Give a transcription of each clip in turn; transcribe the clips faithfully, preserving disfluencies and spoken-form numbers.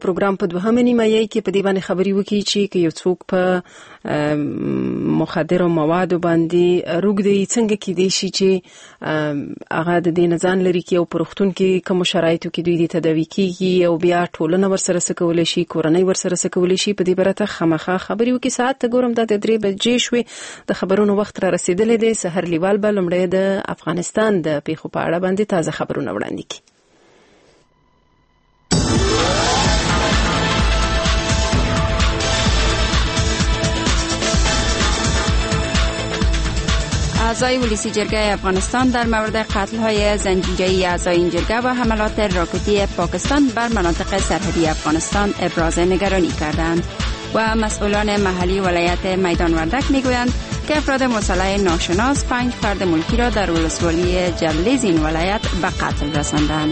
پروګرام په دوهمه نیمایي کې په دې باندې خبري وکړي چې که یو څوک په مخدر موادو باندې روږدي څنګه کې دي شي چې هغه د دې نزان لري کې او پرختون کې کوم شرایطو کې دوی د تداوی کیږي او بیا ټولنه ورسره سکول شي، کورنۍ ورسره سکول شي. په دې برته خامخا خبري وکړي. ساعت ته ګورم د درې بجې شوې. د خبرونو وخت را رسیدلې دی. سحر لیوال به لومړی د افغانستان د پیښو په اړه باندې تازه خبرونه وړاندې کړي. اعضای ولسی جرگه افغانستان در مورد قتل‌های زنجیره‌ای اعضای این جرگه و حملات راکتی پاکستان بر مناطق سرحدی افغانستان ابراز نگرانی کردند و مسئولان محلی ولایت میدان وردک میگویند که افراد مسلح ناشناس پنج فرد ملکی را در ولسوالی جللیز این ولایت به قتل رساندند.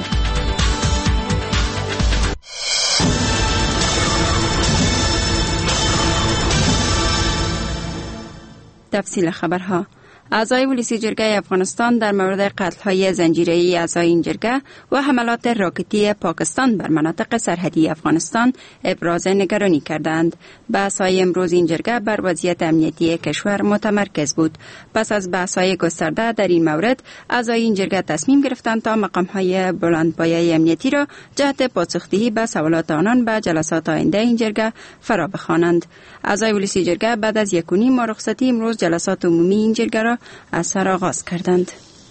تفصیل خبرها. اعضای ولسی جرگه افغانستان در مورد قتل‌های زنجیره‌ای اعضای این جرگه و حملات راکتی پاکستان بر مناطق سرحدی افغانستان ابراز نگرانی کردند. بحث‌های امروز این جرگه بر وضعیت امنیتی کشور متمرکز بود. پس از بحث‌های گسترده در این مورد، اعضای این جرگه تصمیم گرفتند تا مقام‌های بلندپایه امنیتی را جهت پاسخدهی به سوالات آنان به جلسات آینده این جرگه فرا بخوانند. اعضای ولسی جرگه بعد از یک و نیم ماه رخصتی امروز جلسات عمومی این جرگه را از سر آغاز کردند.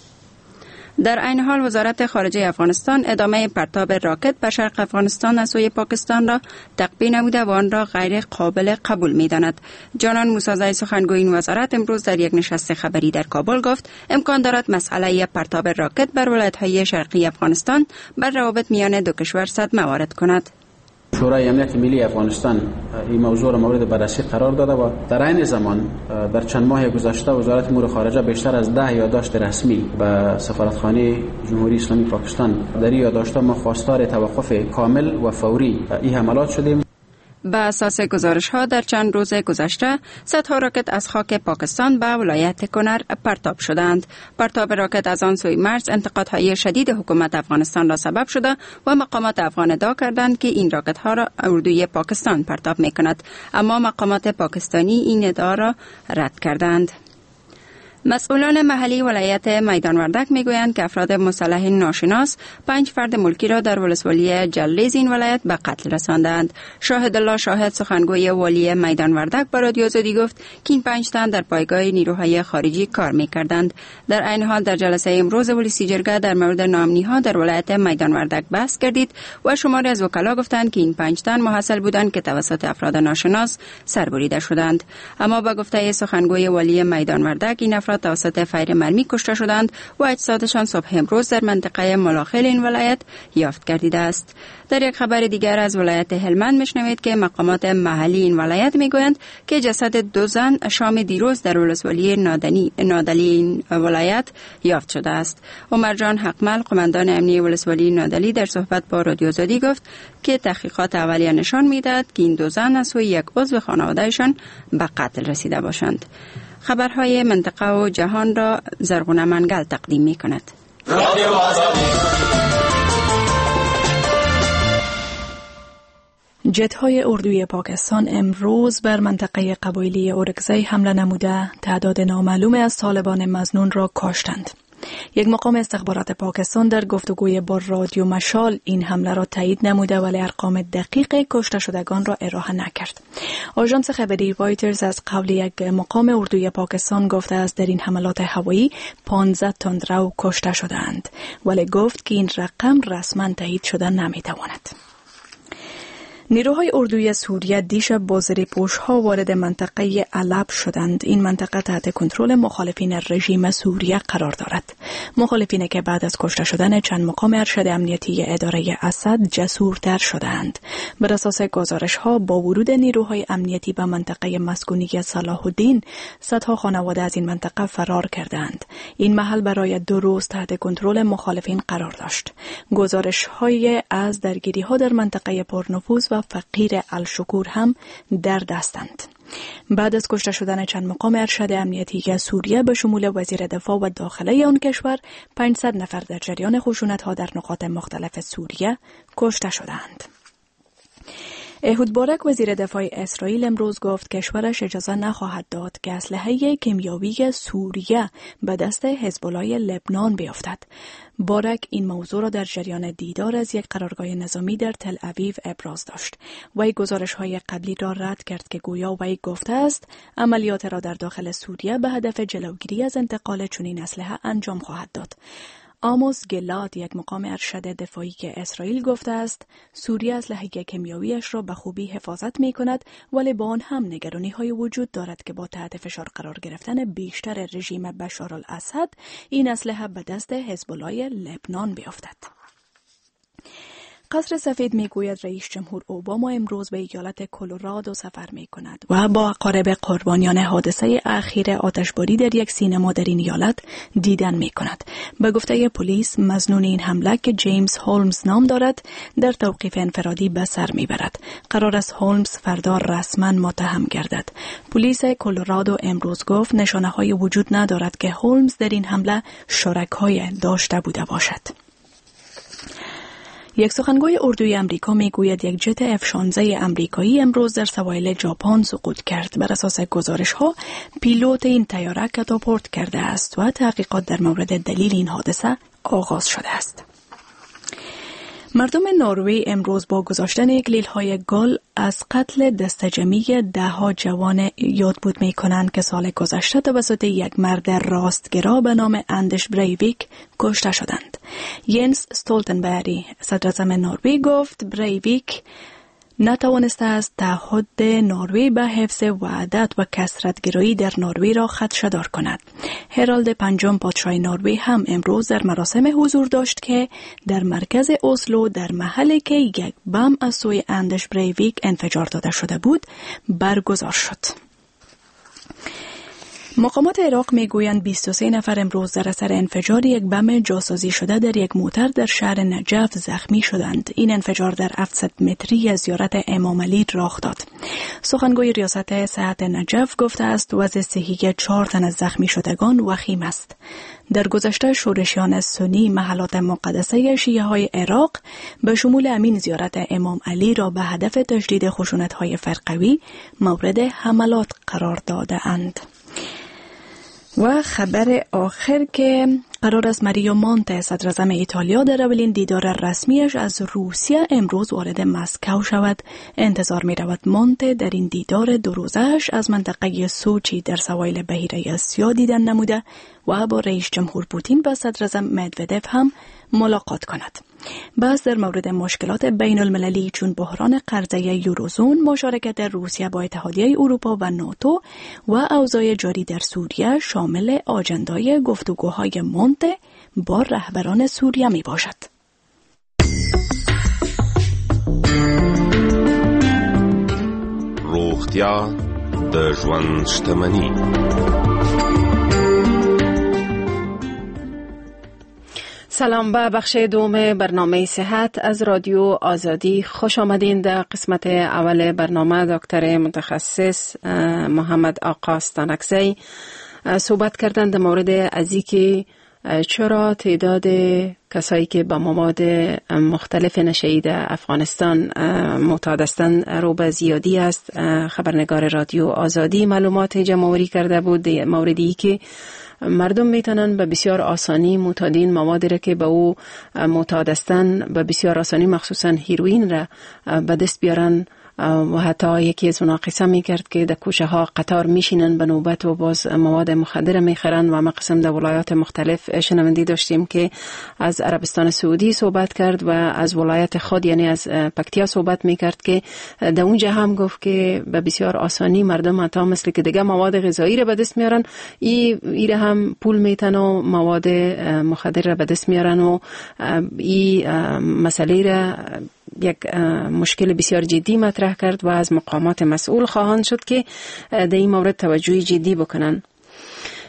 در عین حال وزارت خارجه افغانستان ادامه پرتاب راکت به شرق افغانستان از سوی پاکستان را تقبیح نموده و آن را غیر قابل قبول می‌داند. جانان موسازی سخنگوی این وزارت امروز در یک نشست خبری در کابل گفت امکان دارد مسئله پرتاب راکت بر ولایت‌های شرقی افغانستان بر روابط میان دو کشور صدمه وارد کند. شورای امنیت ملی افغانستان این موضوع را مورد بررسی قرار داده و در عین زمان در چند ماه گذشته وزارت امور خارجه بیشتر از ده یادداشت رسمی به سفارتخانه جمهوری اسلامی پاکستان در این یادداشت‌ها ما خواستار توقف کامل و فوری این حملات شدیم. به اساس گزارش ها در چند روز گذشته صدها راکت از خاک پاکستان به ولایت کنر پرتاب شدند. پرتاب راکت از آن سوی مرز انتقادهای شدید حکومت افغانستان را سبب شده و مقامات افغان ادعا کردند که این راکت ها را اردوی پاکستان پرتاب می کند، اما مقامات پاکستانی این ادعا را رد کردند. مسئولان محلی ولایت میدان وردک میگویند که افراد مسلح ناشناس پنج فرد ملکی را در ولسوالی جللیز این ولایت به قتل رساندند. شاهد الله شاهد سخنگوی والی میدان وردک به رادیو آزادی گفت که این پنج تن در پایگاه نیروهای خارجی کار میکردند. در عین حال در جلسه امروز ولسی جرگه در مورد ناامنی ها در ولایت میدان وردک بحث گردید و شماری از وکلا گفتند که این پنج تن محصل بودند که توسط افراد ناشناس سربریده شدند. اما با گفته سخنگوی والی میدان وردک این افراد توسط فیر مرمی کشته شدند و اجسادشان صبح امروز در منطقه ملاخل این ولایت یافت گردیده است. در یک خبر دیگر از ولایت هلمند میشنوید که مقامات محلی این ولایت میگویند که جسد دو زن شام دیروز در ولسوالی نادنی نادلی این ولایت یافت شده است. عمر جان حقمل قماندان امنیه ولسوالی نادلی در صحبت با رادیو آزادی گفت که تحقیقات اولیه نشان میدهد که این دو زن از سوی یک عضو خانوادهشان به قتل رسیده باشند. خبرهای منطقه و جهان را زرغونه منگل تقدیم می کند. جت‌های اردوی پاکستان امروز بر منطقه قبایلی اورکزی حمله نموده تعداد نامعلوم از طالبان مظنون را کشتند. یک مقام استخبارات پاکستان در گفتگوی با رادیو مشال این حمله را تایید نموده ولی ارقام دقیق کشته شدگان را ارائه نکرد. آژانس خبری رایترز از قول یک مقام اردوی پاکستان گفته است در این حملات هوایی پانزده تندرو کشته شدند ولی گفت که این رقم رسما تایید شده نمیتواند. نیروهای اردوی سوریه دیشب با زیرپوش‌ها وارد منطقه علب شدند. این منطقه تحت کنترل مخالفین رژیم سوریه قرار دارد. مخالفین که بعد از کشته شدن چند مقام ارشد امنیتی اداره اسد جسورتر شدند. بر اساس گزارش‌ها با ورود نیروهای امنیتی به منطقه مسکونی صلاح الدین صدها خانواده از این منطقه فرار کردند. این محل برای دو روز تحت کنترل مخالفین قرار داشت. گزارش‌های از درگیری‌ها در منطقه پرنفوذ و فقیر الشکور هم در دستند. بعد از کشته شدن چند مقام ارشد امنیتی سوریه به شمول وزیر دفاع و داخله آن کشور پانصد نفر در جریان خشونت‌ها در نقاط مختلف سوریه کشته شدند. احود بارک وزیر دفاع اسرائیل امروز گفت کشورش اجازه نخواهد داد که اسلحه کیمیایی سوریه به دست حزب الله لبنان بیفتد. بارک این موضوع را در جریان دیدار از یک قرارگاه نظامی در تل اویو ابراز داشت. وی گزارش‌های قبلی را رد کرد که گویا وی گفته است عملیات را در داخل سوریه به هدف جلوگیری از انتقال چنین اسلحه انجام خواهد داد. آموس گلاد، یک مقام ارشد دفاعی که اسرائیل گفته است سوریه اسلحه کیمیایی‌اش را به خوبی حفاظت می‌کند، ولی با آن هم نگرانی‌های وجود دارد که با تحت فشار قرار گرفتن بیشتر رژیم بشارالاسد این اسلحه به دست حزب الله لبنان بیفتد. قصر سفید میگوید رئیس جمهور اوباما امروز به ایالت کلرادو سفر می کند و با اقارب قربانیان حادثه اخیر آتشباری در یک سینما در این ایالت دیدن می کند. به گفته پلیس مظنون این حمله که جیمز هولمز نام دارد در توقیف انفرادی به سر می برد. قرار است هولمز فردا رسما متهم گردد. پلیس کلرادو امروز گفت نشانه های وجود ندارد که هولمز در این حمله شرکای داشته بوده باشد. یک سخنگوی اردوی امریکا میگوید یک جت اف شانزده امریکایی امروز در سواحل ژاپن سقوط کرد. بر اساس گزارش‌ها پیلوت این طیاره کاتاپورت کرده است و تحقیقات در مورد دلیل این حادثه آغاز شده است. مردم نروژ امروز با گذاشتن اکلیل‌های گل از قتل دسته‌جمعی ده‌ها جوان یادبود می‌کنند که سال گذشته توسط یک مرد راستگرا به نام اندرس بریویک کشته شدند. ینس استولتنبری صدراعظم نروژ گفت بریویک نتوانسته است تعهد نروژ به حفظ وحدت و کثرت‌گرایی در نروژ را خدشه‌دار کند. هرالد پنجم پادشاه نروژ هم امروز در مراسم حضور داشت که در مرکز اسلو در محلی که یک بم از سوی اندرس بریویک انفجار داده شده بود برگزار شد. مقامات عراق میگویند بیست و سه نفر امروز در اثر انفجار یک بم جاسازی شده در یک موتر در شهر نجف زخمی شدند. این انفجار در هفتصد متری از زیارت امام علی رخ داد. سخنگوی ریاست صحت نجف گفته است وضع صحی چهار تن از زخمی شدگان وخیم است. در گذشته شورشیان سنی محلات مقدسه شیعه های عراق به شمول امین زیارت امام علی را به هدف تشدید خشونت های فرقوی مورد حملات قرار داده اند. و خبر آخر که قرار است ماریو مونتی صدراعظم ایتالیا در اولین دیدار رسمیش از روسیه امروز وارد مسکو شود. انتظار می رود مونتی در این دیدار دو روزه‌اش از منطقه سوچی در سواحل بحیره آسیا دیدن نموده و با رئیس جمهور پوتین و صدراعظم مدودف هم ملاقات کند. بحث در مورد مشکلات بین المللی چون بحران قرضه یوروزون، مشارکت روسیه با اتحادیه اروپا و ناتو و اوضاع جاری در سوریه شامل آجندای گفتگوهای مونتی با رهبران سوریه می باشد. روغتیا د ژوند شتمني. سلام، به بخش دوم برنامه صحت از رادیو آزادی خوش آمدین. در قسمت اول برنامه دکتر متخصص محمد آقا ستانکزی صحبت کردند در مورد ازی که چرا تعداد کسایی که با مواد مختلف نشه‌ای در افغانستان معتاد هستند رو به زیادی است. خبرنگار رادیو آزادی معلومات جمع‌آوری کرده بود موردی که مردم میتونن به بسیار آسانی معتادین موادی را که به او معتاد هستند به بسیار آسانی مخصوصا هیروئین را به دست بیارن و حتی یکی از اونا قسم میکرد که در کوچه ها قطار میشینن به نوبت و باز مواد مخدر میخرن و ما قسم در ولایات مختلف شنوندی داشتیم که از عربستان سعودی صحبت کرد و از ولایت خود یعنی از پکتیا صحبت میکرد که در اونجا هم گفت که به بسیار آسانی مردم حتی مثل که دیگه مواد غذایی را به دست میارن ای ایره هم پول میتن و مواد مخدر را به دست میارن و ای مسئله را یک مشکل بسیار جدی مطرح کرد و از مقامات مسئول خواهان شد که در این مورد توجه جدی بکنن.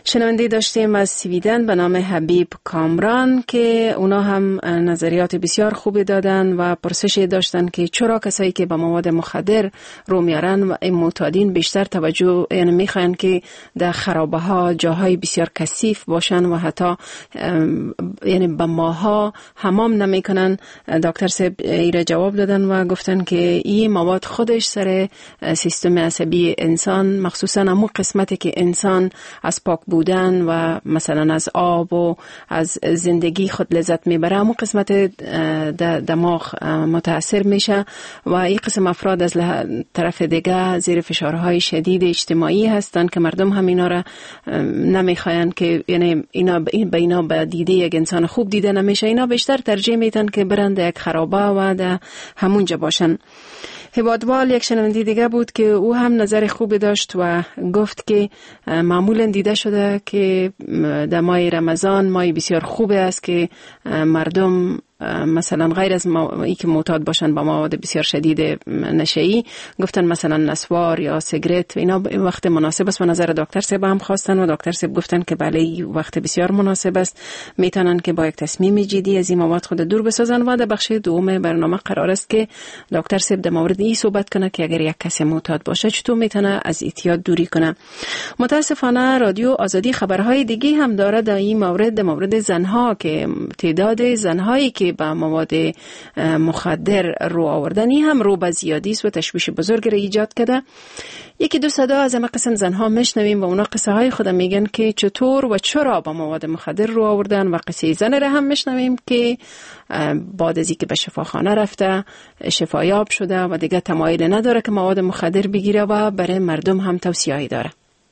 شنونده داشتیم از سویدن به نام حبیب کامران که اونا هم نظریات بسیار خوبی دادن و پرسش داشتن که چرا کسایی که به مواد مخدر رو میارن و این معتادین بیشتر توجه یعنی میخوان که در خرابه ها جاهای بسیار کثیف باشن و حتی یعنی به ماها حمام نمیکنن. دکتر صاحب ایره جواب دادن و گفتن که این مواد خودش سر سیستم عصبی انسان مخصوصا همون قسمتی که انسان از پاک بودن و مثلا از آب و از زندگی خود لذت میبره همون قسمت دماغ متاثر میشه و این قسم افراد از طرف دیگه زیر فشارهای شدید اجتماعی هستند که مردم هم اینا را نمیخواین که یعنی اینا به اینا به دیده یک انسان خوب دیده نمیشه. اینا بیشتر ترجیح میدن که برن در یک خرابه و در همونجا باشن. هبادوال یک شنونده دیگه بود که او هم نظر خوبی داشت و گفت که معمولا دیده شده که در ماه رمضان ماه بسیار خوبه است که مردم مثلا غیر از ای که معتاد باشن با مواد بسیار شدید نشه‌ای گفتن مثلا نسوار یا سیگرت اینا وقت مناسب است و نظر دکتر صاحب هم خواستن و دکتر صاحب گفتن که بله وقت بسیار مناسب است میتونن که با یک تصمیم جدی از این مواد خود دور بسازن. و در بخش دوم برنامه قرار است که دکتر صاحب در مورد این صحبت کنه که اگر یک کسی معتاد باشه چطور میتونه از اعتیاد دوری کنه. متاسفانه رادیو آزادی خبرهای دیگه هم داره در این مورد در مورد زنها که تعداد زنهایی که با مواد مخدر رو آوردنی هم رو به زیادی است و تشویش بزرگ را ایجاد کرده. یکی دو صدا از همه قسم زنها میشنویم و اونا قصه های خود میگن که چطور و چرا با مواد مخدر رو آوردن و قصه زن را هم میشنویم که بعد از اینکه به شفاخانه رفته شفایاب شده و دیگه تمایل نداره که مواد مخدر بگیره و برای مردم هم توصیه‌ای داره.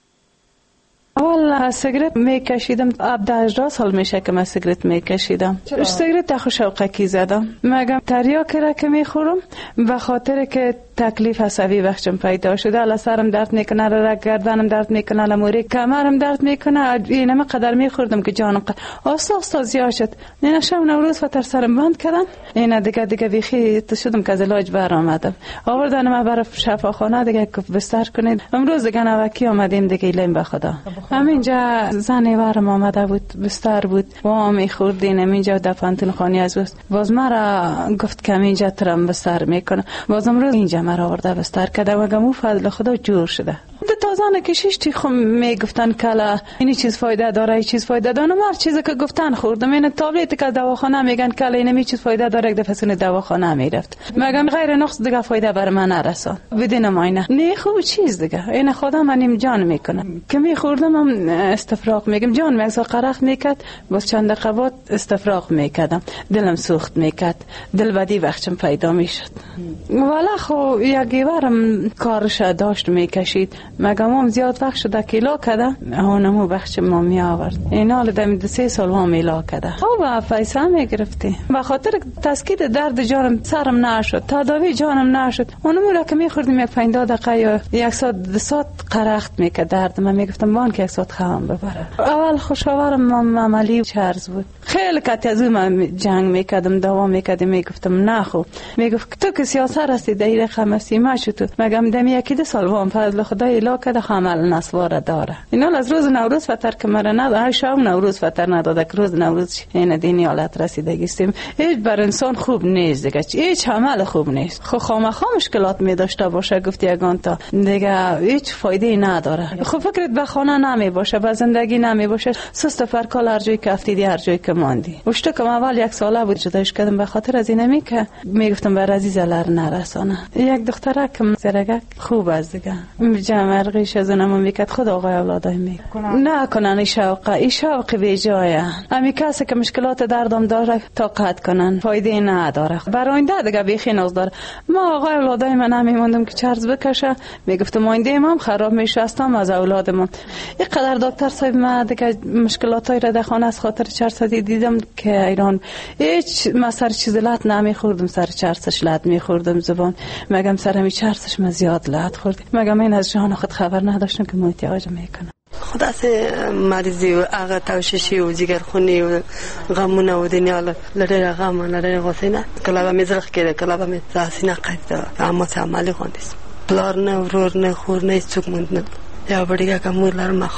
اول سیگرت میکشیدم، اب ده هجده سال میشه که من سیگرت میکشیدم. سیگرت تا خوشوقکی زدم. مگم تریاک را که میخورم به خاطر که تکلیف عصبی وقتم پیدا شده. الا سرم درد میکنه، رگ گردنم درد میکنه، الا موری کمرم درد میکنه. اینم قدر میخوردم که جانم آستا آستا زیاد شد. نه شب نوروز فتر سرم بند کردن. اینا دیگه دیگه بیخی شدم که از علاج برآمدم. آوردن ما برای شفاخانه دیگه بستر کنید. امروز دیگه نوکی آمدیم دیگه لیم به خدا. همینجا زنی وارم آمده بود بستر بود و میخوردین همینجا دفنتون خانی از بود. باز مرا گفت که همینجا ترم بستر میکنه. باز امروز اینجا مرا آورده بستر کرده و گمو فضل خدا جور شده. تازه کشیش تی خم میگفتن کلا این چیز فایده داره، این چیز فایده داره. هر چیزی که گفتن خوردم. این تابلت که دواخانه میگن کلا این می چیز فایده داره، یک دفعه سن دواخانه میرفت. مگم غیر نقص دیگه فایده بر من نرسان. بدین ماینه نه خوب چیز دیگه. این خدا منیم جان میکنه. که میخوردم هم استفراغ میگم جان میگه قرخ میکرد. باز چند دقیقه بعد استفراغ میکردم. دلم سوخت میکرد. دل بدی وقتم پیدا میشد. والا خو یکی بارم کارش داشت میکشید. مگم هم زیاد وقت شده که ایلا کده اونمو بخش ما می آورد. این حال دمی دو سه سال هم ایلا کده او فیصله می گرفتی به خاطر تسکید درد جانم سرم نشد، تداوی جانم نشد. اونمو را که می خوردیم یک پنج دقیقه یا یک ساعت دو ساعت قرخت می که درد من می گفتم بان که یک ساعت خوام ببره. اول خوشاورم عملی چرز بود. خیلی کتی از من جنگ می کردم دوام می کردم. می گفتم نه خو می گفت تو که سیاست هستی دایره خمسی ما شو تو. مگم دمی یکی دو سال وام فضل خدا ایلا کده خامل نسوار داره. اینا از روز نوروز فتر که مرا نداره شام نوروز فتر نداده که روز نوروز این دینی حالت رسیدگی استیم. هیچ بر انسان خوب نیست دیگه، هیچ عمل خوب نیست. خو خامخا مشکلات می داشته باشه گفتی یگان تا دیگه هیچ فایده نداره. خو فکرت به خانه نمی باشه، به زندگی نمی باشه، سست فرکال هر جایی که افتیدی هر جایی که ماندی. وشته که اول یک ساله بود جداش کردم به خاطر از اینمی که میگفتم بر عزیز لر نرسانه. یک دختره که زرگک خوب از دیگه جمع ارغیش از اونم میکرد خدا آقای اولادای میکنه نه کنن این شوقه این شوق بی جایه. امی کسی که مشکلات دردم داره طاقت کنن فایده نداره. برای آینده دیگه بیخی ناز داره. ما آقای اولادای من هم میموندم که چرز بکشه میگفتم آینده من خراب میشه استم از اولادم. یک قدر دکتر صاحب ما دیگه مشکلاتای را در خانه از خاطر چرس دیدم که ایران هیچ ما سر چیز لات نمیخوردم، سر چرسش لات میخوردم زبان مگم سر می چرسش ما زیاد لات خورد. مگم این از جان خود خبر نداشتم که احتیاج میکنه. خدا سه مریضی و آقا توششی و جگرخونی و غمونه و دنیا لره غم لره غصه کلابا میزرخ کرده کلابا میزرسی نقید اما چه عملی خوندیست پلار نه ورور نه خور نه چوک مند نه یا بڑیگا که مور لر مخلا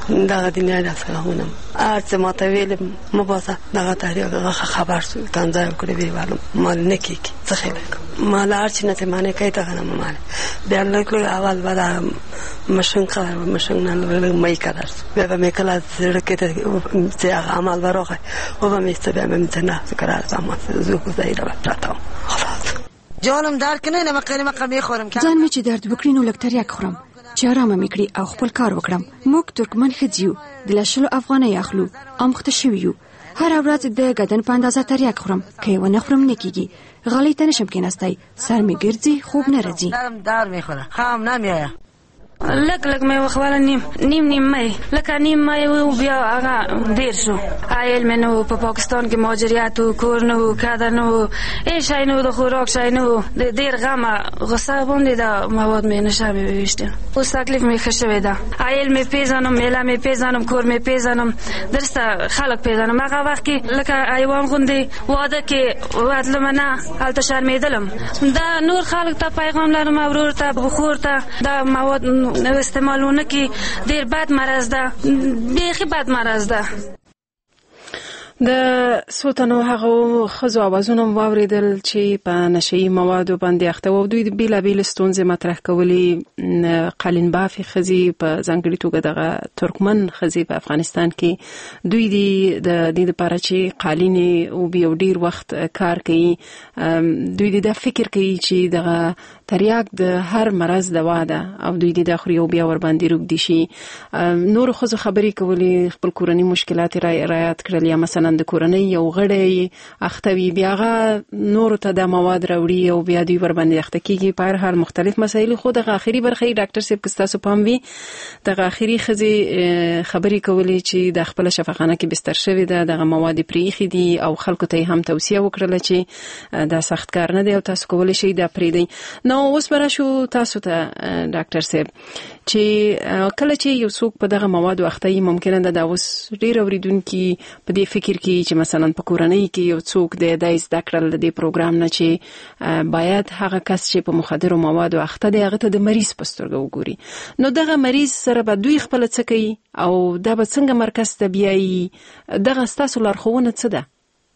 دغه دنیا د څنګه ارڅ ماته ویل مباسه دغه تاریخ خبر شو کنځای کړی ویوالم مال نه کیږي څه خیر مال ارڅ نه ته معنی کوي ته نه مال بیا لکه اول بعد مشن کار مشن نه مې کار بیا مې کله زړه کې ته عمل وروغه او به مې ستبه مې نه ذکر زما زو زیره وټاته خلاص جانم درک نه نه مقنه مقام خورم ځان می چې درد وکړي نو لکتر یک خورم چې آرام میکړي او خپل کار وکړم. موږ ترکمن خځیو د لشلو افغانۍ اخلو امخته شویو هر ورځ د ګدن په اندازه تریاک خورم که و نه خورم نه کیږي غلی ته نشم کېناستی سر می ګرځي خوب نه راځي درم دار میخوره خام نمیایه لک لک مې وخواله نیم نیم نیم مې لکه نیم مې و بیا هغه ډیر شو عیل مې نو په پاکستان کې مهاجریت و کور نه و کده نه و هیڅ شی نه و د خوراک شی نه و د ډیر غم غصه باندې د مواد مې نشه مې وویشتل اوس تکلیف مې ښه شوی ده عیل مې پیژنم میله مې پیژنم کور مې پیژنم درسته خلک پیژنم هغه وخت کې لکه ایوان غوندې واده کې وتلم نه هلته شرمېدلم دا نور خلک ته پیغام لرم ورور ته بخور ته دا مواد نو استعمالونه کې ډیر بد مرض ده بیخي بد مرض ده. د سوتنو هغه خزو اوازونه واوریدل چې په نشئی موادو باندې اخته و دوی د بیلابیل ستونزې مطرح کولې قالین بافي خزي په ځانګړي توګه د ترکمن خزي په افغانستان کې دوی د دې لپاره چې قالین او بیا ډیر وخت کار کوي دوی د فکر کوي چې د تریاک د هر مرض دوا ده او دوی د اخري او بیا ور باندې روغ دي شي نور خو خبرې کولې خپل کورنۍ مشکلات رعایت کړل یا مثلا د کورنۍ یو غړی اختوي بیا نور ته د مواد راوړي او بیا دوی ور باندې اخته کیږي په هر حال مختلف مسایل خو د اخري برخه ډاکټر صاحب کستاسو پام وی د اخري خزي خبرې کولې چې د خپل شفاخانه کې بستر شوی ده د مواد پریخي دي او خلکو ته هم توصيه وکړه چې دا سخت کار نه دی او تاسو کولای شئ دا پریدي نو اوس برا شو تاسو ته ډاکټر صاحب چې کله چې یو څوک په دغه مواد واخته ممکنه ده دا اوس ډیر اوریدونکو په دې فکر کې چې مثلا په کورنۍ کې یو څوک د دایز دکړل د دې پروګرام نه چې باید هغه کس چې په مخدر مواد واخته دی هغه ته د مریض پسترګو وګوري نو دغه مریض سره به دوی خپل څه کوي او دا به څنګه مرکز ته بیایي دغه ستاسو لارښوونه څه ده؟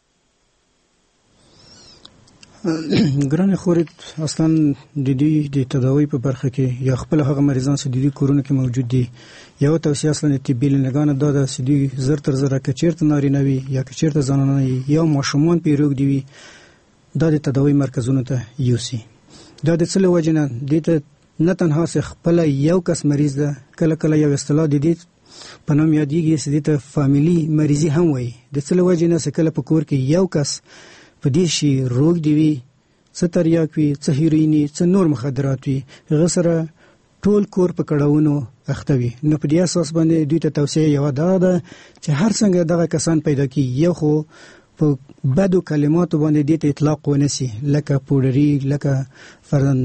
ګرانه خورید اصلا د دې د تداوی په برخه کې یا خپل هغه مریضان چې د دې کورونه کې موجود دي یو توصیه اصلا طبي لنګانه دا د سدي زر تر زر کچیرته نارینه وي یا کچیرته زنانه وي یا ماشومان پیروګ دی دا د تداوی مرکزونو ته یوسي دا د څه لوجنه د ته نه تنها خپل یو کس مریض ده کله کله یو اصطلاح د دې په نوم یادېږي چې د ته فاميلي مریضي هم وایي د څه لوجنه کله په کور کې یو کس په دې شي روغ دی وي څه تریاک وي څه هیرویني څه نور مخدرات وي هغه سره ټول کور په کډاونو اخته وي نو په دې اساس باندې دوی ته توصیه یو ده چې هر څنګه دغه کسان پیدا کی یو خو په بدو کلماتو باندې دې ته اطلاق ونسي لکه پودري لکه فرضاً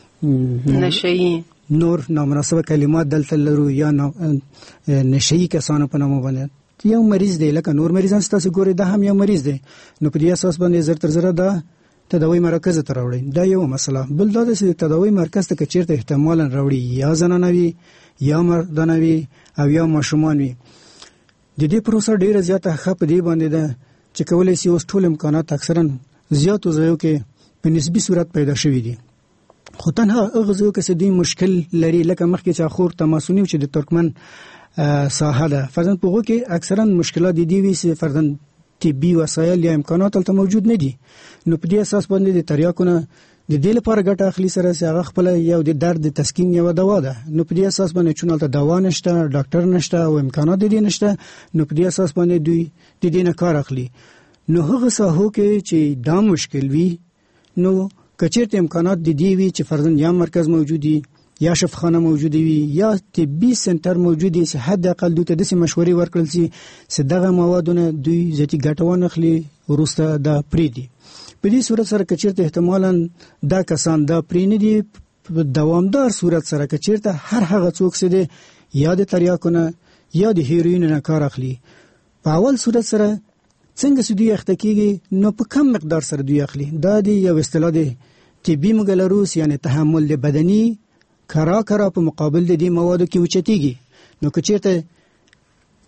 نشئی نور نامناسبه کلمات دلته لرو یا نشئی کسانو په نامه باندې یو مریض دی لکه نور مریضان ستاسو ګوري دا هم یو مریض دی نو په دې اساس باندې زر تر زر دا تداوی مرکز ته راوړي دا یو مسله بل دا چې تداوی مرکز ته چیرته احتمالاً راوړي یا زنانوي یا مردانوي او یا ماشومان وي د دې پروسه ډیره زیاته خپ دی باندې ده چې کولای شي اوس ټول امکانات اکثرا زیاتو ځایو کې په نسبی صورت پیدا شوي دي خو تنها هغه ځایو کې چې دوی مشکل لري لکه مخکې چې خور تماسونی چې د ترکمن ساحه ده فرضاً په هغه کې اکثرا مشکلات دي وي چې فرضاً طبي وسایل یا امکانات تل موجود نه دي نو په دې اساس باندې د تریاکونه د دې لپاره ګټه اخلي سره چې هغه خپل یو د درد تسکین یو دوا ده نو په دې اساس باندې چونالته دوا نشته ډاکټر نشته او امکانات دي نشته نو په دې اساس باندې دوی د دې نه کار اخلي نو هغه ساحو کې چې دا مشکل وي نو کچېرته امکانات دي دی وي چې فرضاً یا مرکز موجودي یا شفاخانه موجود وي یا طبي سنټر موجود وي چې حد اقل دوی ته د مشورې ورکړل شي چې دغه موادونه دوی ذاتي ګټونه اخلي ورسته دا پریدي په دې صورت سره کچېرته احتمالاً دا کسان دا پرینې دي دوامدار صورت سره کچېرته هر هغه څوک چې دی یا د تریاکونه یا د هیروین نه کار اخلي په اول صورت سره څنګه چې دوی اخته کېږي نو په کم مقدار سره دوی اخلي دا دی یو اصطلاح دی طبي مګلروس یعنی تحمل بدني کرا کرا په مقابل د دې موادو کې اوچتيږي نو کچېرته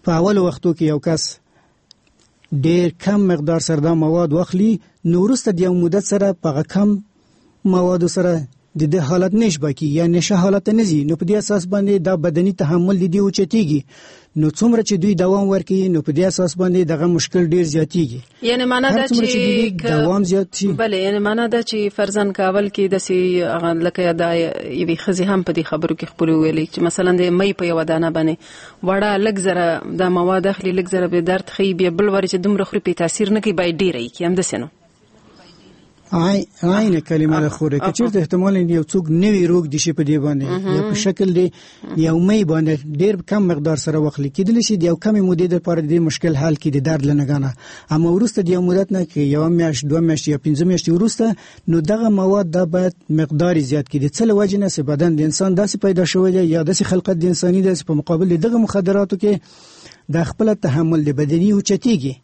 په اول وختو کې یو کس ډېر کم مقدار سره دا مواد واخلي، نو وروسته د یو مدت سره په کم مواد سره د دې حالت نشبه کی یا نشه حالت نه زی، نو په دې اساس باندې دا بدني تحمل د دې اوچتيږي. نو څومره چې دوی دوام ورکړي نو په دې اساس باندې دغه مشکل ډیر زیاتیږي. یعنی معنا دا چې دوام زیات شي. بله، یعنی معنا دا چې فرضاً کابل کې د سي لکه دا یوې خزي هم په دې خبرو کې خپل ویلي چې مثلا د مې په یو دانه باندې وړه لږ زره د مواد اخلي، لږ زره به درد خي، بیا بل ور چې دومره خوري په تاثیر نه کوي، بای ډیرې کې هم د سينو آی آینه کلمه له خوره کې چې احتمال یو څوک نوی روغ دي شي په دی باندې یا په شکل دی یو مې باندې ډیر کم مقدار سره وخلی کېدل شي د یو کمی مودې لپاره د مشکل حل کې د درد لنګانه، اما ورسته د یو مدت نه کې یو میاشت دوه میاشتې یا پنځه میاشتې ورسته نو دغه مواد د باید مقدار زیات کړي. څه لوجه نه سي بدن د انسان داسې پیدا شوی دی یا داسې خلقت د انساني داسې په مقابل دغه مخدراتو کې د خپل تحمل د بدني او چتيږي.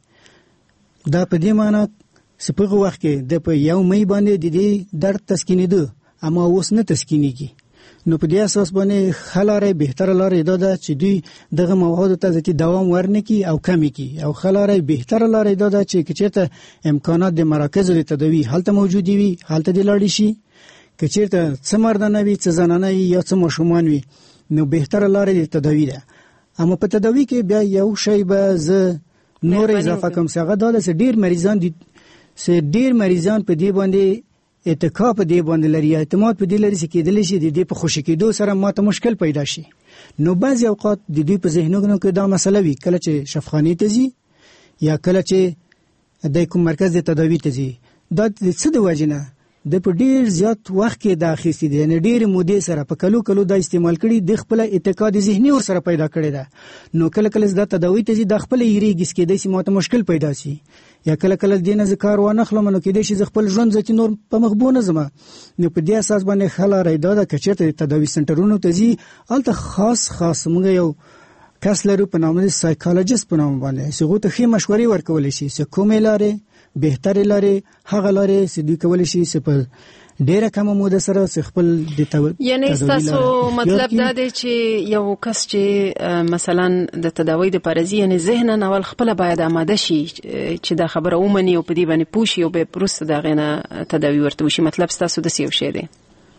دا په دې معنی سپغه وخت کې د په یو مې باندې د دې درد تسکینېدو اما اوس نه تسکینېږي. نو په دې اساس باندې خلاره بهتره لارې دا ده چې دوی دغه مواد ته ځکه دوام ورنکي او کمی کی، او خلاره بهتره لارې دا ده چې چېرته امکانات د مراکز د تداوی هلته موجود وي هلته د لاړ شي، که چېرته څه مردانه وي څه زنانه وي یا څه ماشومان وي نو بهتره لارې د تداوی ده. اما په تداوی کې بیا یو شی به ز نور اضافه کوم څنګه دا چې ډیر مریضان دي سه ډیر مریضان په دې باندې اتکا په دې باندې لري، اعتماد په دې لري چې کېدلی شي د دې په خوشی کېدو سره ماته مشکل پیدا شي. نو بعضی اوقات د دې په ذهنونو کې دا مسله وي کله چې شفاخانه ته ځي یا کله چې د کوم مرکز د تداوی ته ځي، دا د څه د وجنه د په ډیر زیات وخت کې د اخیستي دي، نه ډیر مودې سره په کلو کلو دا استعمال کړي د خپل اعتقاد ذهني ور سره پیدا کړي ده. نو کله کله د تداوی ته ځي د خپل یریږي چې د سیمه ته مشکل پیدا شي، یا کله کله دینه ذکر و نه خلم نو کې د شي خپل ژوند ځتی نور په مخبونه زما. نو په دې اساس باندې خلا رایدا د کچته تداوی سنټرونو ته ځي، الته خاص خاص موږ یو کس لرو په نامه سایکالوجیست په نامه باندې سغه ته خې مشورې ورکول شي چې کومه لارې بهتره لارې هغه لارې چې دوی کول شي چې په ډیره کم موده سره خپل د تو یعنی تاسو مطلب دا دی چې یو کس چې مثلا د تداوی د پارزي یعنی ذهن اول خپل باید آماده شي چې دا خبره ومني او په دې باندې پوښي او به پروسه دا غنه تداوی ورته وشي. مطلب تاسو د سیو شه دی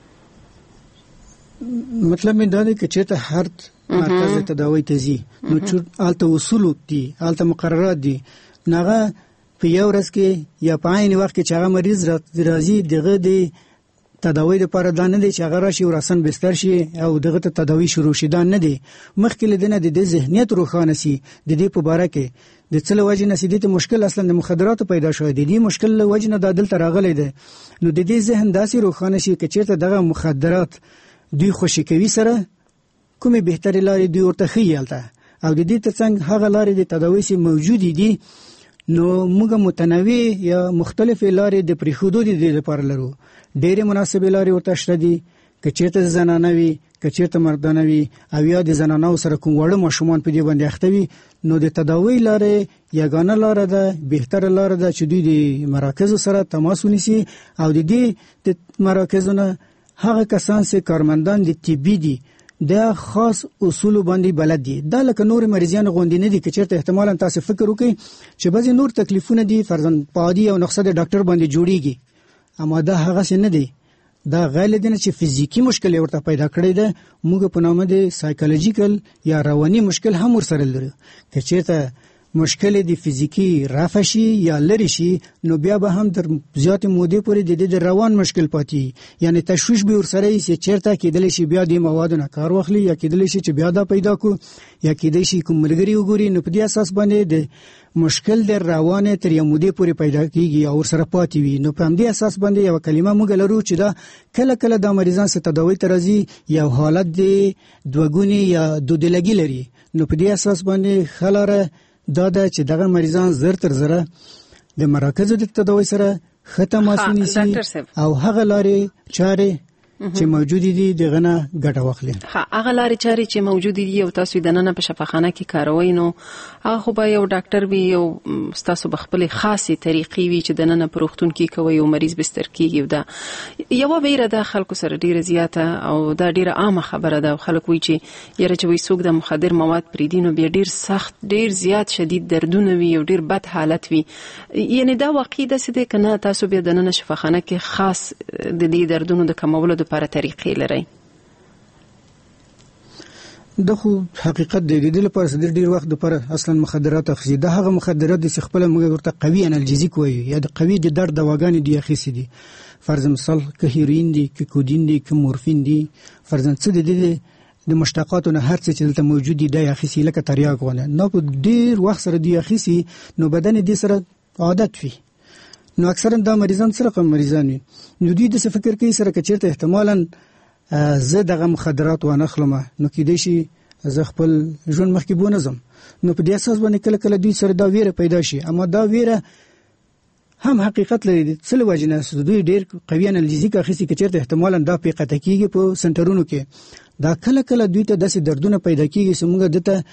مطلب مې دا دی چې ته هر مرکز تداوی ته ځي نو چې الته اصول دي الته مقررات دي، ناغه په یو ورځ کې یا په عین وخت کې چې هغه مریض راځي دغه د تداوی لپاره دا نه دی چې هغه راشي ورسن بستر شي او دغه ته تداوی شروع شي، دا نه دی. مخکې لدنه د ذهنیت روښانه سي د دې په باره کې د څه لوجه نه سي د مشکل اصلا د مخدرات پیدا شوی دی، د مشکل لوجه نه د دلته راغلی دی. نو د دې ذهن داسې روښانه شي چې چیرته دغه مخدرات دوی خوشی کوي سره کومه بهتري لارې دوی ورته خیالته او د دې ترڅنګ هغه لارې د تداوی سي موجود دي. نو موږ متنوع یا مختلف لارې د پریخودو دي لپاره لرو، ډېرې مناسبه لارې ورته شته دي، که چیرته زنانه وي که چیرته مردانه وي او یا د زنانو سره کوم وړ ماشومان په دې باندې اخته وي، نو د تداوی لارې یګانه لار ده، بهتره لار ده چې دوی د مراکز سره تماس ونیسي او د دې د مراکزونو هغه کسان چې کارمندان د طبي دي دا خاص اصول باندې بلد دي. دا لکه نور مریضان غوندي نه دي چې چیرته احتمالاً تاسو فکر وکړي چې بعضی نور تکلیفونه دي فرضاً پادي او نقصه د ډاکټر باندې جوړیږي، اما دا هغه څه نه دي. دا غیر دي چې فزیکی مشکل ورته پیدا کړی ده، موږ په نامه د سایکولوژیکل یا رواني مشکل هم ورسره لرو. چې چیرته مشکل د فزیکی رافع شي یا لری شي نو بیا به هم تر زیات مودې پورې د دې روان مشکل پاتې، یعنی تشویش به ورسره یې چې چیرته کېدلی شي بیا د موادو نه کار واخلي یا کېدلی شي چې بیا دا پیدا کو یا کېدلی شي کوم ملګری وګوري. نو په دې اساس باندې د مشکل د روانه تر یو مودې پورې پیدا کیږي او ورسره پاتې وي. نو په دې اساس باندې یو کلمه موږ لرو چې دا کله کله د مریضان سره تداوی ترازی یو حالت د دوګونی یا دودلګي لري. نو په دې اساس باندې خلاره دا دا چې دغه مریضان زر تر زره د مراکز د تداوی سره ختم اسونی سي او هغه لارې چاره چې موجود دي دغه نه ګټه واخلي. ها هغه لارې چارې چې موجود دي او تاسو د نن په شفاخانه کې کاروي نو هغه به یو ډاکټر وي او تاسو بخپل خاصه طریقې وي چې د نن په روغتون کې کوي او مریض بستر کېږي. دا یو بیره د خلکو سره ډیره زیاته او دا ډیره عامه خبره ده. خلکو وی چې یره چې وي څوک د مخدر مواد پریدینو بیا ډیر سخت ډیر زیات شدید دردونه وي او ډیر بد حالت وي. یعنی دا واقعي ده چې کنه تاسو بیا د نن شفاخانه کې خاص د دې دردونو د کمولو لپاره طریقې لري؟ د خو حقیقت دی د دې لپاره چې ډیر وخت لپاره اصلا مخدرات اخلي. دا هغه مخدرات دي چې خپل موږ ورته قوي انالجیزیک وایي یا د قوي د درد دواګانې دی اخیسي دي. فرض مثال که هیروین دي که کودین دي که مورفین دي فرضاً څه دي د مشتقاتو نه هر څه چې دلته موجود دي د اخیسي لکه تریاک ونه نو په ډیر وخت سره دی اخیسي نو بدن دې سره عادت وي. نو اکثرا دا مریضان سره کوم مریضان وي نو دوی د څه فکر کوي سره کچېرته احتمالاً زه دغه مخدرات وانه خلمه نو کې دي شي زه خپل ژوند مخکې بو نظم نو په دې اساس باندې کله کله دوی سره دا ویره پیدا شي. اما دا ویره هم حقیقت لري څه لوجنه دوی ډیر قوي انالجیزیک اخیسي کچېرته احتمالاً دا پیقته کیږي په سنټرونو کې. دا کله کله دوی ته داسې دردونه پیدا کیږي چې موږ دته